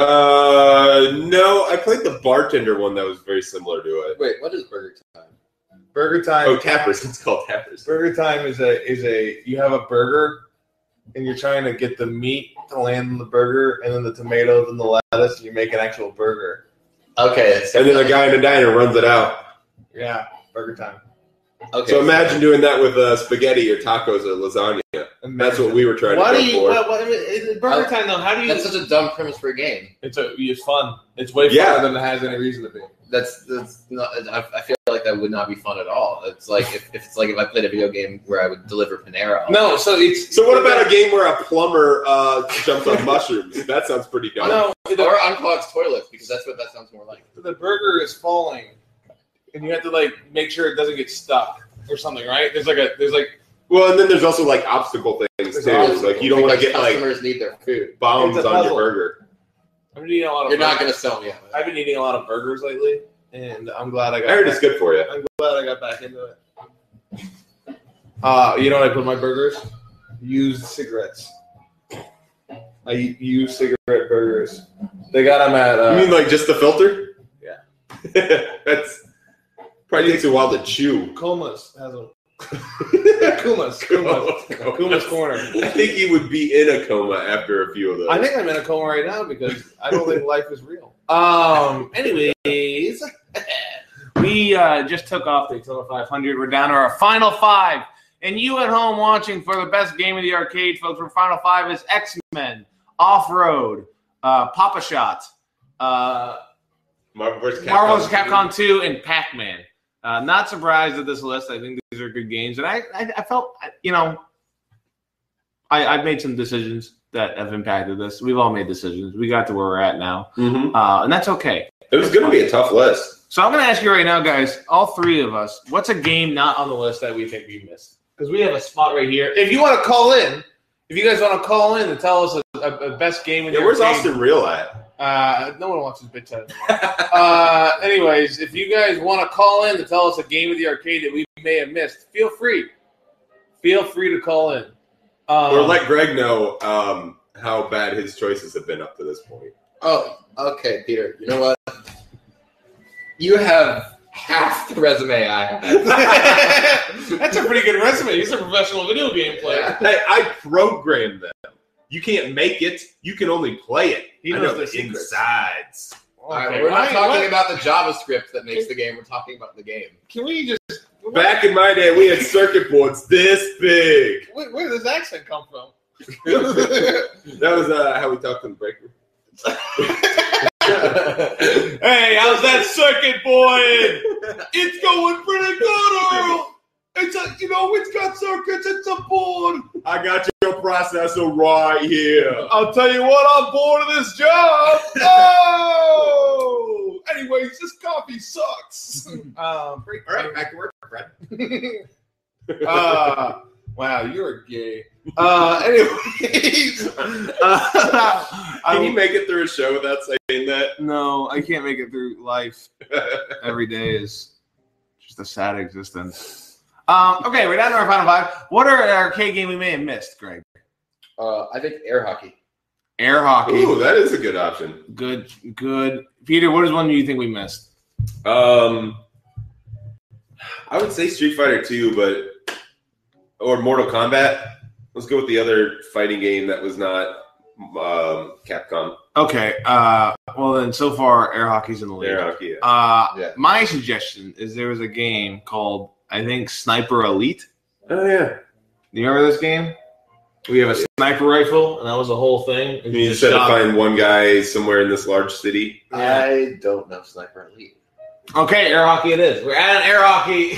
Uh, no, I played the bartender one that was very similar to it. Wait, what is Burger Time? Burger Time. Oh, Tappers. It's called Tappers. Burger Time is a is a you have a burger and you're trying to get the meat to land in the burger and then the tomatoes and the lettuce and you make an actual burger. Okay, And then the guy in the diner runs it out. Yeah, Burger Time. Okay, So imagine doing that with uh, spaghetti or tacos or lasagna. That's what we were trying Why to do go you? for. What, what, it's Burger Time though. How do you? that's such a dumb premise for a game. It's a it's fun. It's way Yeah. funner than it has any reason to be. That's that's not. I, I feel like that would not be fun at all. It's like if, if it's like if I played a video game where I would deliver Panera. No, so it's So what about a game where a plumber uh, jumps on mushrooms? That sounds pretty dumb. no? or The, unclogs toilets because that's what that sounds more like. the burger is falling, and you have to like make sure it doesn't get stuck or something, right? There's like a there's like Well, and then there's also like obstacle things There's too. obstacles. Like you don't want to Because get like customers need their food. bombs It's a on your puzzle. burger. I've been eating a lot of. You're not burgers. gonna sell me. I've been eating a lot of burgers lately, and I'm glad I I got. heard back. it's good for you. I'm glad I got back into it. Uh, you know what I put in my burgers? Used cigarettes. I u- use cigarette burgers. They got them at. Uh, You mean like just the filter? Yeah. That's probably takes a while to chew. Comas has them. Kuma's, Kuma's, Kuma's Corner. I think you would be in a coma after a few of those. I think I'm in a coma right now because I don't think life is real. Um. Anyways, we uh, just took off Daytona five hundred. We're down to our final five. And you at home watching for the best game of the arcade, folks, for Final Five is X-Men, Off-Road, uh, Papa Shot, uh, Marvel versus. Marvel versus. Capcom two, and Pac-Man. Uh, not surprised at this list. I think these are good games. And I, I, I felt, you know, I, I've made some decisions that have impacted this. We've all made decisions. We got to where we're at now. Mm-hmm. Uh, and that's okay. It was going to be a tough list. So I'm going to ask you right now, guys, all three of us, what's a game not on the list that we think we missed? Because we have a spot right here. If you want to call in, if you guys want to call in and tell us a, a, a best game in yeah, your where's arcade, Austin Real at? Uh, no one wants his bitch out anymore. uh, anyways, if you guys want to call in to tell us a game of the arcade that we may have missed, feel free. Feel free to call in. Um, or let Greg know um, how bad his choices have been up to this point. Oh, okay, Peter. You know what? You have half the resume I have. That's a pretty good resume. He's a professional video game player. Hey, I programmed them. You can't make it. You can only play it. He I knows know the the secrets. insides. All right, Okay, we're not why- talking what- about the JavaScript that makes the game. We're talking about the game. Can we just... Back in my day, we had circuit boards this big. Where, where does this accent come from? That was uh, how we talked in the break room. Hey, how's that circuit boy? It's going pretty good, Earl. It's a, you know, it's got circuits. It's a board. I got your processor right here. I'll tell you what, I'm bored of this job. Oh! Anyways, this coffee sucks. um, All right, back to work, Brad. uh, wow, you're gay. Uh, anyways. Uh, Can you I, make it through a show without saying that? no, I can't make it through life. Every day is just a sad existence. Um, okay, we're down to our final five. What are an arcade game we may have missed, Greg? Uh, I think air hockey. Air hockey. Ooh, that is a good option. Good, good. Peter, what is one you think we missed? Um, I would say Street Fighter two, but or Mortal Kombat. Let's go with the other fighting game that was not um, Capcom. Okay. Uh, well, then, so far, air hockey's in the lead. Air hockey. Yeah. Uh, Yeah. My suggestion is there was a game called, I think, Sniper Elite. Oh yeah. Do you remember this game? We have a sniper rifle, and that was the whole thing. And You just had to shot- find one guy somewhere in this large city. Yeah. I don't know Sniper Elite. Okay, air hockey it is. We're at an air hockey.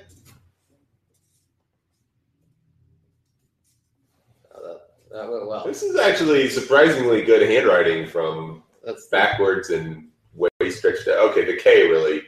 Oh, that, that went well. This is actually surprisingly good handwriting from That's backwards and way stretched out. Okay, the K really.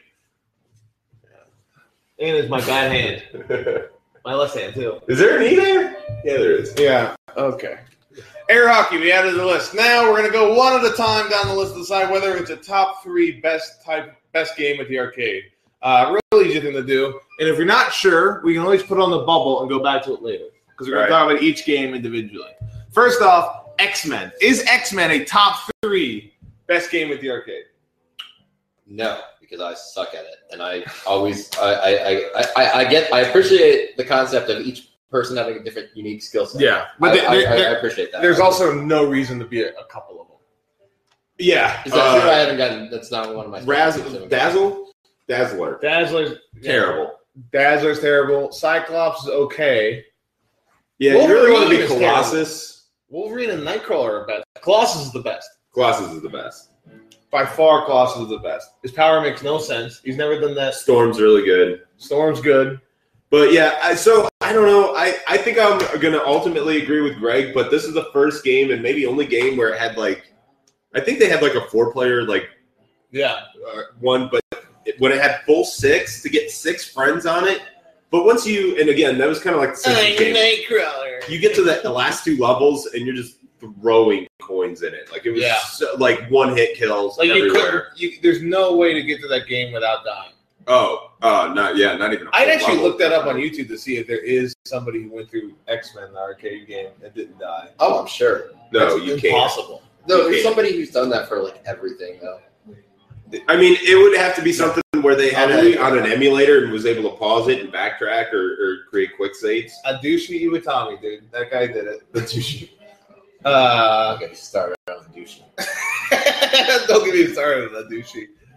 And it's my bad hand. My left hand, too. Is there an E there? Yeah, there is. Yeah. Okay. Air hockey, we added to the list. Now we're going to go one at a time down the list to decide whether it's a top three best type, best game at the arcade. Uh, really easy thing to do. And if you're not sure, we can always put it on the bubble and go back to it later. Because we're going Right. to talk about each game individually. First off, X-Men. Is X-Men a top three best game at the arcade? No, because I suck at it, and I always I I, I, I I get I appreciate the concept of each person having a different, unique skill set. Yeah. But But I, there- I, there- I appreciate that. there's also no reason to be a, a couple of them. Yeah. Is that uh, true? I haven't gotten. That's not one of my. Razzle, Dazzle, Dazzler. Dazzler's Terrible. Dazzler's terrible. Cyclops is okay. Yeah, you really want to be Wolverine is Colossus. Wolverine and Nightcrawler are best. Colossus is the best. Colossus is the best. By far, Colossus is the best. His power makes no sense. He's never done that. Storm's really good. Storm's good. But yeah, I, so I don't know. I, I think I'm going to ultimately agree with Greg, but this is the first game and maybe only game where it had like, I think they had like a four player like Yeah. uh, one, but it, when it had full six to get six friends on it. But once you, and again, that was kind of like the Simpsons game. Nightcrawler. You get to the, the last two levels and you're just throwing coins in it. Like it was Yeah. so, like one hit kills Like you everywhere. couldn't. You, there's no way to get to that game without dying. Oh, uh, not yeah, not even. a I'd full actually level. look that up on YouTube to see if there is somebody who went through X-Men, the arcade game, and didn't die. Oh, I'm sure. No, It's you can't. impossible. No, You there's can't. somebody who's done that for like everything though. I mean, it would have to be something where they had Probably. it on an emulator and was able to pause it and backtrack or, or create quick saves. Adushi Iwatani, dude. That guy did it. Adushi. Uh, Okay, started on douche. don't get me started on Adushi.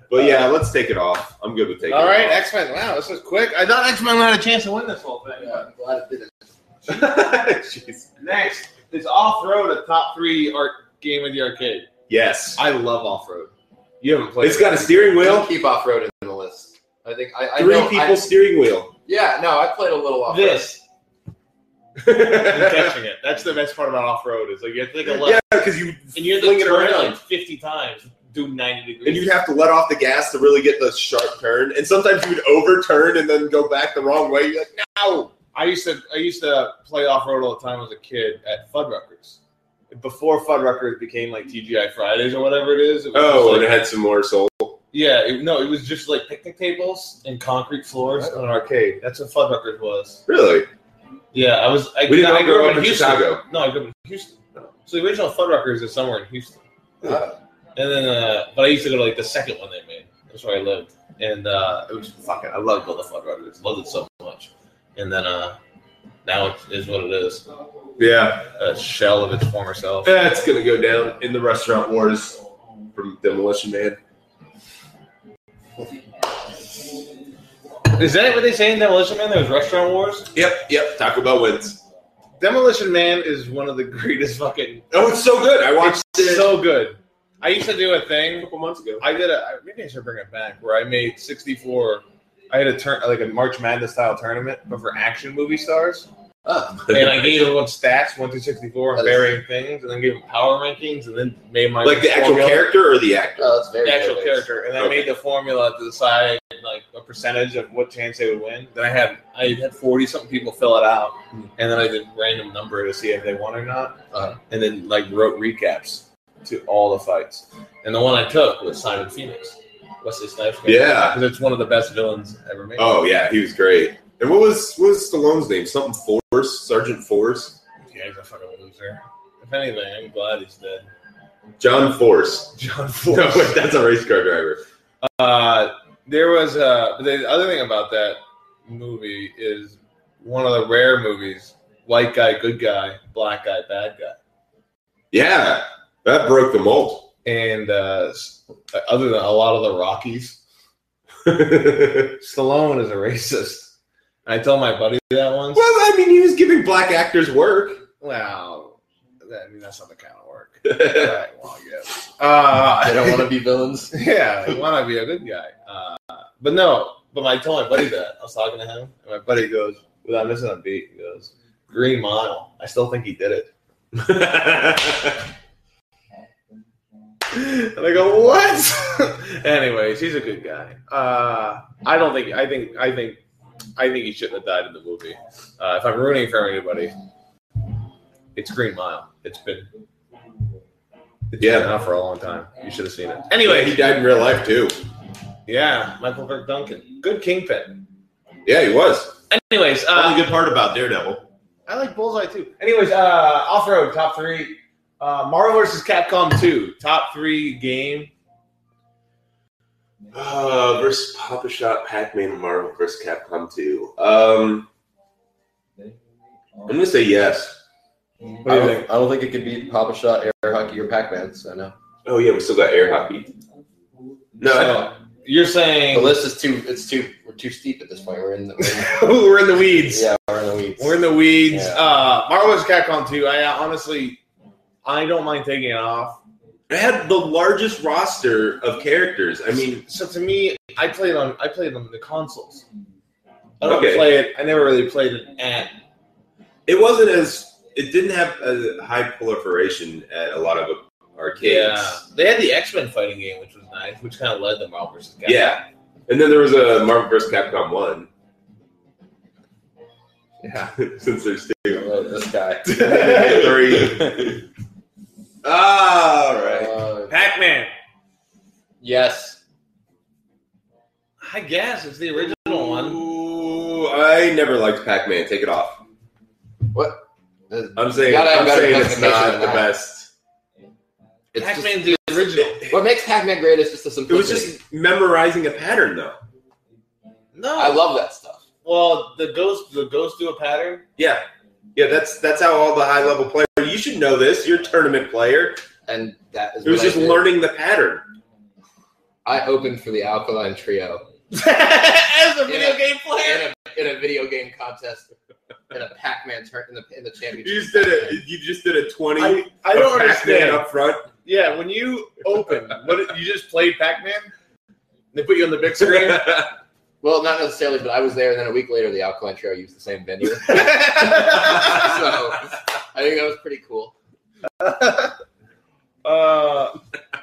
But yeah, let's take it off. I'm good with taking All it right, off. X Men. Wow, this is quick. I thought X Men had a chance to win this whole thing. Yeah, I'm glad it didn't. Jeez. Next is Off Road, a top three art game of the arcade. Yes. I love Off Road. You haven't played. It's got a steering We'll wheel, keep off road in the list. I think I, I three know, people I, steering wheel. yeah, no, I played a little off this. You're catching it. That's the best part about Off Road is like you have to take a left, Yeah, because you and you have fling to it turn around. like fifty times, do ninety degrees. And you'd have to let off the gas to really get the sharp turn. And sometimes you would overturn and then go back the wrong way. You're like, no. I used to I used to play Off Road all the time as a kid at Fuddruckers. Before Fuddruckers became like T G I Fridays or whatever it is. It was Oh, just, and like, it had some more soul. yeah, it, no, it was just like picnic tables and concrete floors and an arcade. That's what Fuddruckers was. Really? Yeah, I was. I, We didn't I all grow up in Houston. Chicago. No, I grew up in Houston. So the original Fuddruckers is somewhere in Houston. Uh, And then, uh, but I used to go to like the second one they made. That's where I lived, and uh, it was fucking. I loved going to Fuddruckers. Loved it so much. And then uh, now it is what it is. Yeah. A shell of its former self. That's going to go down in the restaurant wars from Demolition Man. Is that what they say in Demolition Man? There was restaurant wars. Yep, yep. Taco Bell wins. Demolition Man is one of the greatest fucking. Oh, it's so good. I watched It's it so good. I used to do a thing. a couple months ago. I did a. Maybe I should bring it back. Where I made sixty-four. I had a turn like a March Madness style tournament, but for action movie stars. uh, And I gave everyone stats one through sixty-four and That is- varying things, and then gave them power rankings, and then made my Like the actual formula. character or the actor? oh, that's very the actual good. character, and I Okay. made the formula to decide like a percentage of what chance they would win. Then I had I had forty something people fill it out, and then I did random number to see if they won or not, Uh-huh. and then like wrote recaps to all the fights. And the one I took was Simon Phoenix, Wesley Snipes. Yeah. because it's one of the best villains ever made. Oh, yeah. He was great. And what was what was Stallone's name? Something Force? Sergeant Force? Yeah, he's a fucking loser. If anything, I'm glad he's dead. John Force. John No, Force. wait, that's a race car driver. Uh, there was uh, the other thing about that movie is one of the rare movies: white guy, good guy; black guy, bad guy. Yeah. That broke the mold. And uh, other than a lot of the Rockies, well, Stallone is a racist. I told my buddy that once. I mean, he was giving black actors work. Well, I mean that's not the kind of work. Right, well, I guess. Uh, They don't want to be villains. Yeah, I want to be a good guy. Uh, but no, but I told my buddy that. I was talking to him, and my buddy goes, without missing a beat, he goes, Green Mile. I still think he did it. And I go, what? Anyways, he's a good guy. Uh, I don't think, I think, I think, I think he shouldn't have died in the movie. Uh, if I'm ruining for anybody, it's Green Mile. It's been, it's Yeah. been out for a long time. You should have seen it. Anyway, Anyway, he died in real life, too. yeah, Michael Kirk Duncan. Good Kingpin. Yeah, he was. Anyways, Only uh, good part about Daredevil. I like Bullseye too. Anyways, uh, off-road, top three. Uh, Marvel versus. Capcom two, top three game. Uh, versus Papa Shot, Pac-Man, and Marvel versus Capcom two. Um, I'm going to say yes. I What do you don't, think? I don't think it could beat Papa Shot, Air Hockey, or Pac-Man, so no. Oh, yeah, we still got air hockey. No, So, you're The saying list is too, it's too, we're too steep at this point. We're in the, we're in, we're in the weeds. yeah, we're in the weeds. We're in the weeds. Yeah. Uh, Marvel versus. Capcom two. I uh, honestly, I don't mind taking it off. it had the largest roster of characters. I mean, So to me, I played on I played on the consoles. I don't Okay. play it. I never really played it at. it wasn't as, it didn't have a high proliferation at a lot of arcades. Yeah, they had the X-Men fighting game, which was nice, which kind of led to Marvel versus. Capcom. Yeah. And then there was a Marvel versus. Capcom one. Yeah. Since there's I two. love this guy. Three. All right. Uh, Pac-Man. yes. I guess it's the original one. Ooh, I never liked Pac-Man. Take it off. What? Uh, I'm saying, You gotta have I'm better saying it's justification not than the that. best. It's just, Pac-Man's the original. what makes Pac-Man great is just the It was simplicity. just memorizing a pattern, though. No, I love that stuff. Well, the ghost, the ghost do a pattern. Yeah, yeah. That's that's how all the high level players. You should know this. You're a tournament player. And that is It was what I just did. learning the pattern. I opened for the Alkaline Trio. As a video a, game player? In a, in a video game contest. In a Pac-Man turn in the in the championship. You just did a you just did a twenty. I, I don't Pac-Man understand. up front. Yeah, when you open, what you just played Pac-Man? They put you on the big screen. Well, not necessarily, but I was there, and then a week later, the Alkaline Trio used the same venue. So I think that was pretty cool. Uh,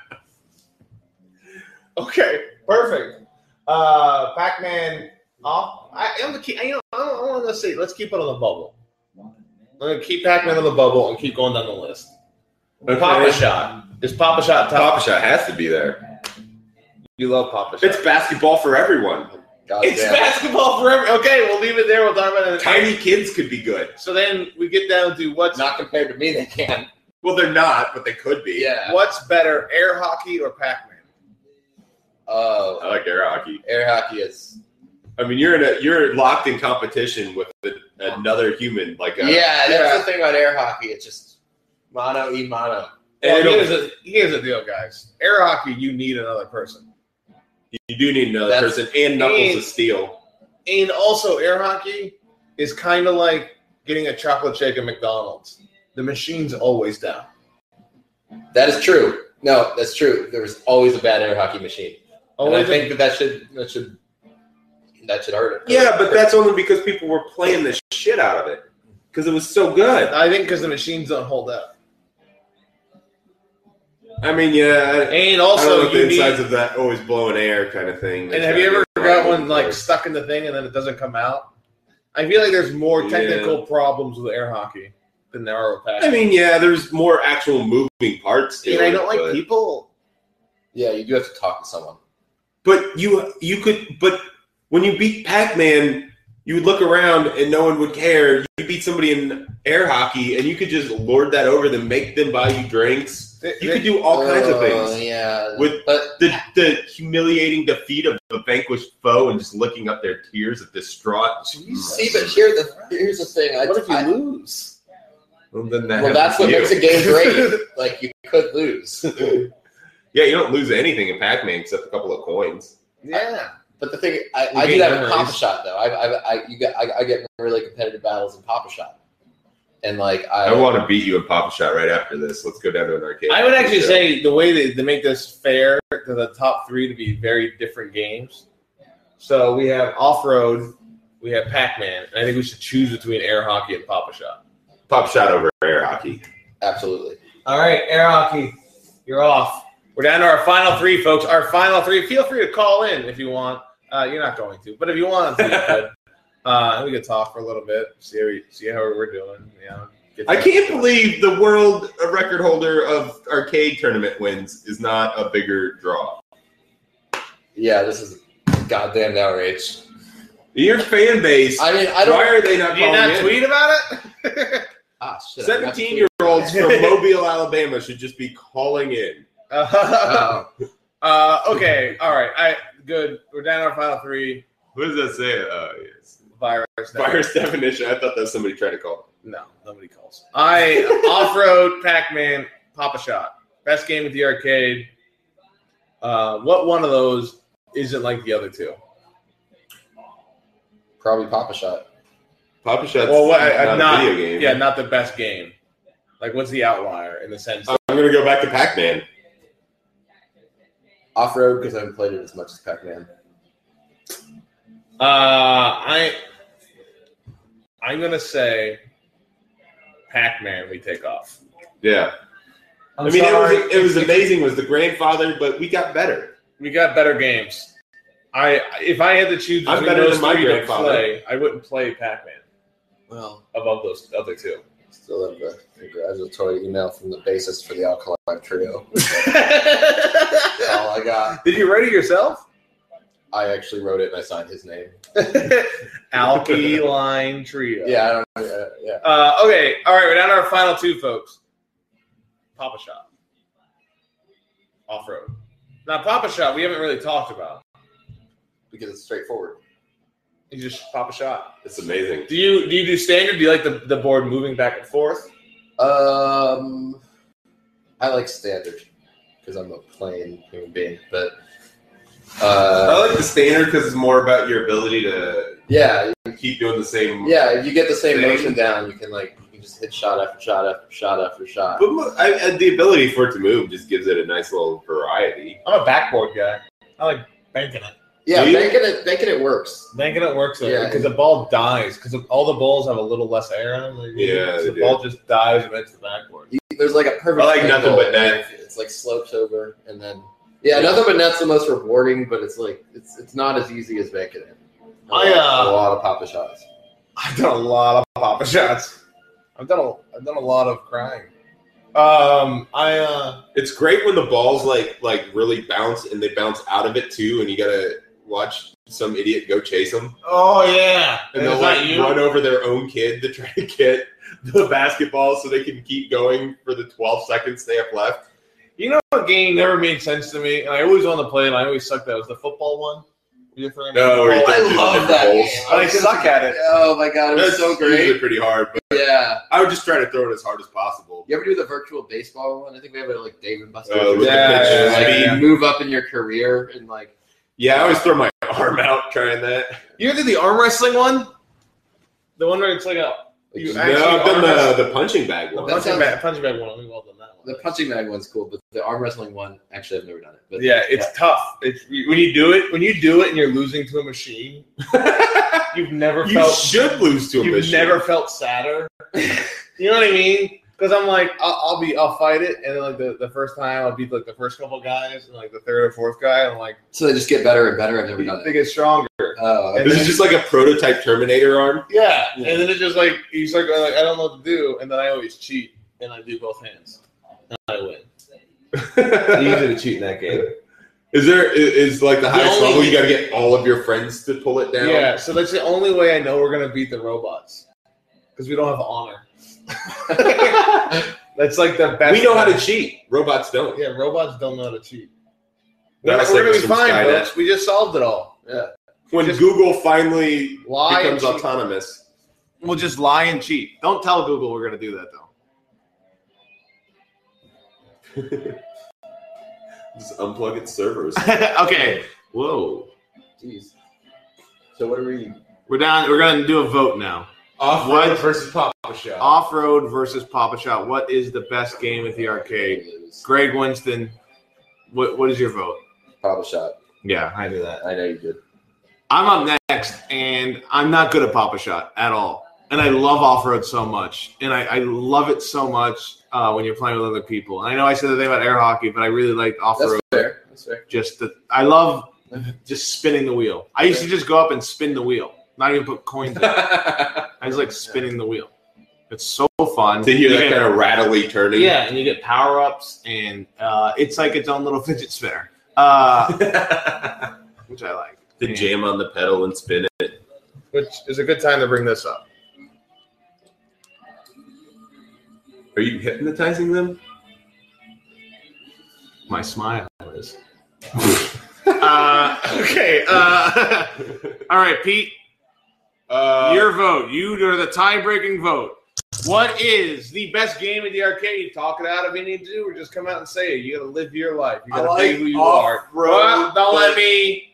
okay, perfect. Uh, Pac-Man off. I, I'm gonna keep. I, you know, I, I want to say, let's keep it on the bubble. I'm gonna keep Pac-Man on the bubble and keep going down the list. Okay. Papa Shot. Is Papa Shot top? Papa Shot has to be there. You love Papa Shot. It's basketball for everyone. God It's damn. basketball forever. Okay, we'll leave it there. We'll talk about it. Tiny kids could be good. So then we get down to what's Not compared to me, they can. Well, they're not, but they could be. Yeah. what's better, air hockey or Pac-Man? I Oh, like air hockey. air hockey is. I mean, you're in a you're locked in competition with the, another human. Like a, Yeah, that's yeah. the thing about air hockey. It's just mono e mono. Well, And here's, it'll- a, here's the deal, guys. Air hockey, you need another person. you do need another That's- person and knuckles and- of steel. And also, air hockey is kind of like getting a chocolate shake at McDonald's. The machine's always down. That is true. No, that's true. There was always a bad air hockey machine. And I Always think that that should that should that should hurt it. Yeah, but that's only because people were playing the shit out of it because it was so good. I think because the machines don't hold up. I mean, yeah. I, And I also, don't know if you the need, insides of that always blowing air kind of thing. and have you ever got one like stuck in the thing and then it doesn't come out? I feel like there's more technical Yeah. problems with air hockey than there are with I Pac-Man. mean, yeah, there's more actual moving parts to and I it, don't like but- people. Yeah, you do have to talk to someone. But you you could but when you beat Pac-Man, you would look around and no one would care. You beat somebody in air hockey and you could just lord that over them, make them buy you drinks. You could do all kinds of Oh, things. Yeah, With but the the humiliating defeat of a vanquished foe and just licking up their tears of distraught. see, but here the here's the thing. I, What if you I, lose? Well, then that well, that's what happens makes to a game great. Like you could lose, you. Yeah, you don't lose anything in Pac-Man except a couple of coins. Yeah. but the thing I, You I do gain that in memories. Papa Shot though. I I I, you get, I I get really competitive battles in Papa Shot, and like I, I want to beat you in Papa Shot right after this. Let's go down to an arcade. I would actually So- say the way they, they make this fair to the top three to be very different games. So we have off-road, we have Pac-Man, and I think we should choose between air hockey and Papa Shot. Pop Shot over air hockey. absolutely. All right, air hockey, you're off. We're down to our final three, folks. Our final three. Feel free to call in if you want. Uh, you're not going to, but if you want to, you could. Uh, we could talk for a little bit, see how, we, see how we're doing. You know, get I that- can't believe the world record holder of arcade tournament wins is not a bigger draw. Yeah, this is goddamn outrage. Your fan base. I mean, I don't. why are they not Did you calling not in? tweet about it? Ah, shit, I forgot to tweet. Seventeen-year-olds from Mobile, Alabama, should just be calling in. Uh, Oh, uh, okay, all right. I good. We're down to our final three. What does that say? Uh, yes. Virus. Virus definition. I thought that was somebody trying to call. No, nobody calls. I off-road Pac-Man Papa Shot. Best game at the arcade. Uh, what one of those isn't like the other two? probably Papa Shot. Papa Shot's Well, what, not, uh, a not video game. yeah, not the best game. Like, what's the outlier in the sense? That, I'm gonna go back to Pac-Man. Off road because I haven't played it as much as Pac Man. uh, I I'm gonna say Pac-Man. We take off. Yeah. I'm I mean, sorry. it was it was amazing. It was the grandfather, but we got better. We got better games. I if I had to choose I'm between better those than my three to grandfather. play, I wouldn't play Pac-Man Well, above those other two. still have a congratulatory email from the bassist for the Alkaline Trio. That's all I got. Did you write it yourself? I actually wrote it and I signed his name. Alkaline Trio. Yeah, I don't. Uh, yeah. Uh, okay. All right. We're down to our final two, folks. Papa Shot. Off road. Now, Papa Shot, we haven't really talked about. Because it's straightforward. You just Papa Shot. It's amazing. Do you do you do standard? Do you like the, the board moving back and forth? Um, I like standard because I'm a plain human being. But Uh, I like the standard because it's more about your ability to yeah keep doing the same. yeah. If you get the same thing. motion down, you can like you can just hit shot after shot after shot after shot. But mo- I, I, the ability for it to move just gives it a nice little variety. I'm a backboard guy. I like banking it. Yeah, Do you? banking it banking it works. Banking it works Yeah. because the ball dies because all the balls have a little less air in them. Like, Yeah, so they the do. ball just dies and hits the backboard. You, there's like a perfect. I like nothing angle, but net. and It's like slopes over, and then yeah, nothing but net's the most rewarding, but it's like it's it's not as easy as banking it. A I, lot- uh, a lot of papa shots. I've done a lot of papa shots. I've done a, I've done a lot of crying. Um, I uh, It's great when the balls like like really bounce and they bounce out of it too, and you gotta watch some idiot go chase them, oh yeah, and Is they'll that like you? run over their own kid to try to get the basketball so they can keep going for the twelve seconds they have left. You know, a game never made sense to me, and I always wanted to play it. And I always sucked at it. Was the football one? You throwing No, where you the throw ball? it through love different that holes. game. I suck at it. Oh my god, it was That's so usually great. pretty hard, but Yeah. I would just try to throw it as hard as possible. You ever do the virtual baseball one? I think we have it at, like Dave and Buster's. Oh, with the Yeah, pitch yeah, like, yeah. you move up in your career and like Yeah, I always throw my arm out trying that. You ever did the arm wrestling one? The one where it's like a you No, actually I've done arm wrestle- the, the punching bag the one. That punching sounds- bag, punching bag one. We've all done that one. the punching bag one's cool, but the arm wrestling one actually I've never done it. But Yeah, it's tough. It's when you do it. When you do it, and you're losing to a machine. You've never You felt. should lose to a You've machine. never felt sadder. You know what I mean? Because I'm like, I'll, I'll be, I'll fight it, and then like the, the first time I'll beat like the first couple guys, and like the third or fourth guy, I'm like, so they just get better and better. I've never done they it. get stronger. Oh, And This is just like a prototype Terminator arm. Yeah, Yeah. and then it's just like you start going like, I don't know what to do, and then I always cheat, and I do both hands, and I win. It's easy to cheat in that game. Is there is, is like the highest only- level? You got to get all of your friends to pull it down. Yeah, so that's the only way I know we're gonna beat the robots because we don't have honor. That's like the best. we know how to cheat. Robots don't. Yeah, robots don't know how to cheat. Not We're, like we're gonna be some fine, Skynet. folks. We just solved it all. yeah. When Just Google finally lie becomes and cheat. autonomous. We'll just lie and cheat. Don't tell Google we're gonna do that though. Just unplug its servers. Okay. Whoa. Jeez. So what are we? We're down. We're gonna do a vote now. Off-road What? versus Papa Shot. Off road versus Papa Shot. What is the best game at the arcade? Greg Winston. What What is your vote? Papa shot. Yeah, I knew that. I know you did. I'm up next, and I'm not good at Papa Shot at all. And I love off road so much, and I, I love it so much uh, when you're playing with other people. And I know I said the thing about air hockey, but I really like off That's road. fair. That's fair. Just the, I love just spinning the wheel. I used to just go up and spin the wheel, not even put coins in. I just like spinning the wheel. It's so fun. To hear You that get- kind of rattly turning. yeah, and you get power ups, and uh, it's like its own little fidget spinner, uh, which I like. The And- jam on the pedal and spin it. which is a good time to bring this up. Are you hypnotizing them? My smile is. uh, okay. Uh, all right, Pete. Uh, Your vote. You are the tie-breaking vote. What is the best game at the arcade? Talk it out if you need to do, or just come out and say it. You got to live your life. You got to I be like who you are. off-road, Well, don't let but- me.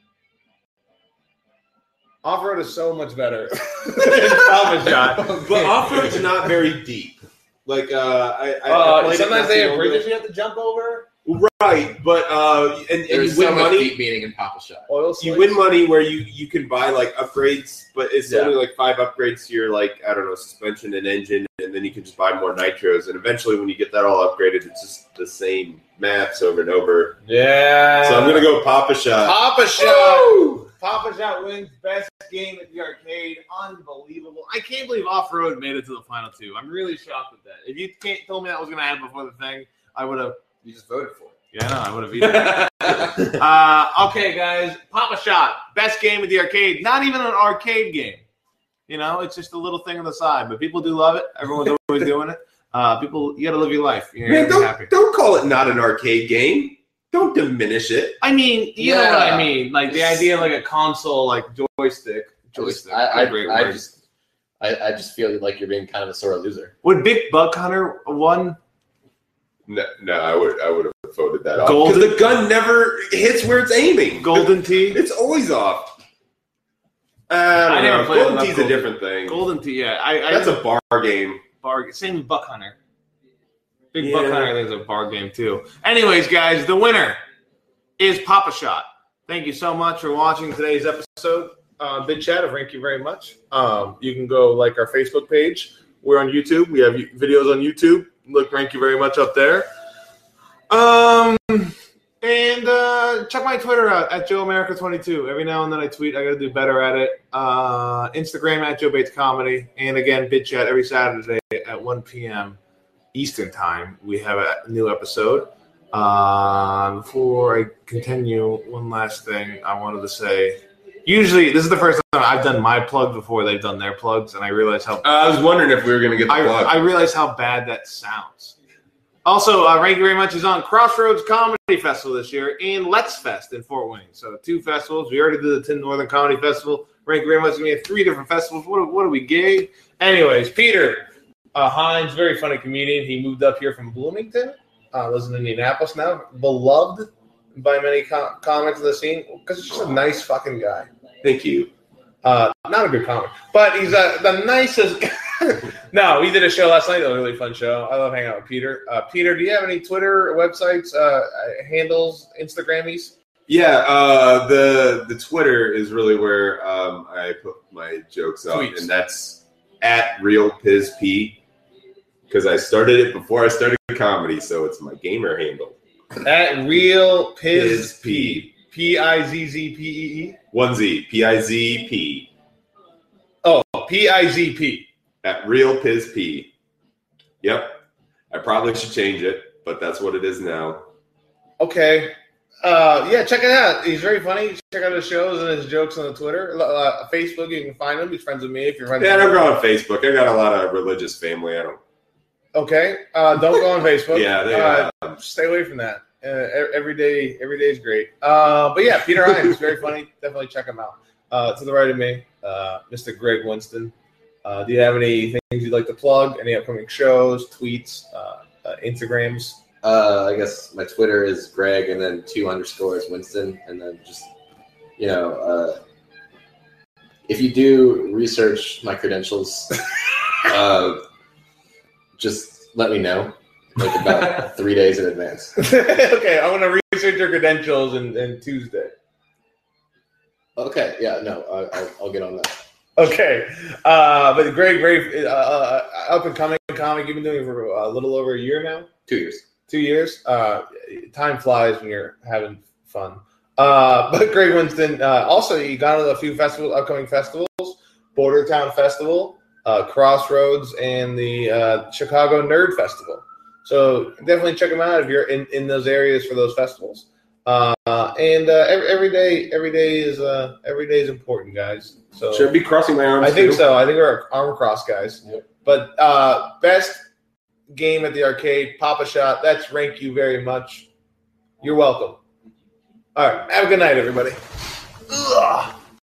Off-road is so much better than Papa Shot. but off-road's not very deep. Like, uh, I, I, I Uh, played it sometimes not they too have long bridges ago. you have to jump over. Right, but uh, and, and There's you win so much money. deep meaning in Papa shot. Oil You slicks. win money where you, you can buy like upgrades, but it's Yeah. only like five upgrades to your like I don't know suspension and engine, and then you can just buy more nitros. And eventually, when you get that all upgraded, it's just the same maps over and over. Yeah. So I'm gonna go Papa Shot. Papa Shot. Papa Shot wins best game at the arcade. Unbelievable. I can't believe Off Road made it to the final two. I'm really shocked with that. If you can't told me that was going to happen before the thing, I would have. You just voted for it. Yeah, no, I would have eaten it. uh, okay, guys. Papa Shot. Best game at the arcade. Not even an arcade game. You know, it's just a little thing on the side. But people do love it. Everyone's always doing it. Uh, people, you got to live your life. You're Man, gonna be don't happy. don't call it not an arcade game. Don't diminish it. I mean, you know Yeah. what I mean. Like the idea of like a console, like joystick. Joystick. I, I, a great I word. just, I, I just feel like you're being kind of a sore loser. Would Big Buck Hunter won? No, no, I would I would have have voted that off. Golden- Because the gun never hits where it's aiming. Golden Tee. It's always off. Uh, I, I never know. played Golden enough Tee's Golden- a different thing. Golden Tee, yeah. I, I That's a bar game. bar. Same with Buck Hunter. Big Yeah. Buck Hunter, I think, is a bar game too. Anyways, guys, the winner is Papa Shot. Thank you so much for watching today's episode. Uh, Big Chat, thank you very much. Um, you can go like our Facebook page. We're on YouTube. We have videos on YouTube. Look, thank you very much up there. Um, and uh, check my Twitter out at Joe America twenty-two. Every now and then I tweet. I got to do better at it. Uh, Instagram at Joe Bates Comedy. And again, Big Chat every Saturday at one p.m. Eastern Time. We have a new episode. Uh, before I continue, one last thing I wanted to say. Usually, this is the first time I've done my plug before they've done their plugs, and I realize how Uh, I was wondering if we were going to get the I, plug. I realize how bad that sounds. Also, uh, thank you very much. He's on Crossroads Comedy Festival this year and Let's Fest in Fort Wayne. So two festivals. We already did the Tin Northern Comedy Festival. Thank you very much. We have three different festivals. What, what are we, gay? Anyways, Peter uh, Hines, very funny comedian. He moved up here from Bloomington. Uh, lives in Indianapolis now. Beloved by many com- comics in the scene because he's just a nice fucking guy. Thank you. Uh, not a good comic, but he's uh, the nicest guy. No, we did a show last night. It was a really fun show. I love hanging out with Peter. Uh, Peter, do you have any Twitter websites, uh, handles, Instagrammies? Yeah, uh, the the Twitter is really where um, I put my jokes up, Tweets. and that's at RealPizP because I started it before I started comedy, so it's my gamer handle. At Real Piz Piz P. P I Z Z P E E. One Z, P I Z P. Oh, P I Z P. At RealPizP. Yep. I probably should change it, but that's what it is now. Okay. Uh, yeah, check it out. He's very funny. Check out his shows and his jokes on the Twitter. Uh, Facebook, you can find him. He's friends with me if you're friends Yeah, I with don't me. go on Facebook. I got a lot of religious family. I don't. Okay. Uh, don't go on Facebook. Yeah, they, uh, uh, stay away from that. Uh, every day, every day is great. Uh, but yeah, Peter Hines, very funny. Definitely check him out. Uh, to the right of me, uh, Mister Greg Winston. Uh, do you have any things you'd like to plug? Any upcoming shows, tweets, uh, uh, Instagrams? Uh, I guess my Twitter is Greg and then two underscores Winston, and then just you know, uh, if you do research my credentials, uh, just let me know. Like about three days in advance. Okay, I'm gonna research your credentials in, in Tuesday. Okay, yeah, no, I, I'll, I'll get on that. Okay, uh, but great, great, uh, uh, up and coming comic. You've been doing it for a little over a year now. Two years. Two years. Uh, time flies when you're having fun. Uh, but Greg Winston, uh, also you got a few festivals, upcoming festivals: Bordertown Festival, uh, Crossroads, and the uh, Chicago Nerd Festival. So definitely check them out if you're in, in those areas for those festivals. Uh, and uh, every, every day, every day is uh, every day is important, guys. So Should I be crossing my arms? I think too? so. I think we're arm cross guys. Yep. But uh, best game at the arcade, Papa Shot. That's rank you very much. You're welcome. All right. Have a good night, everybody. Ugh.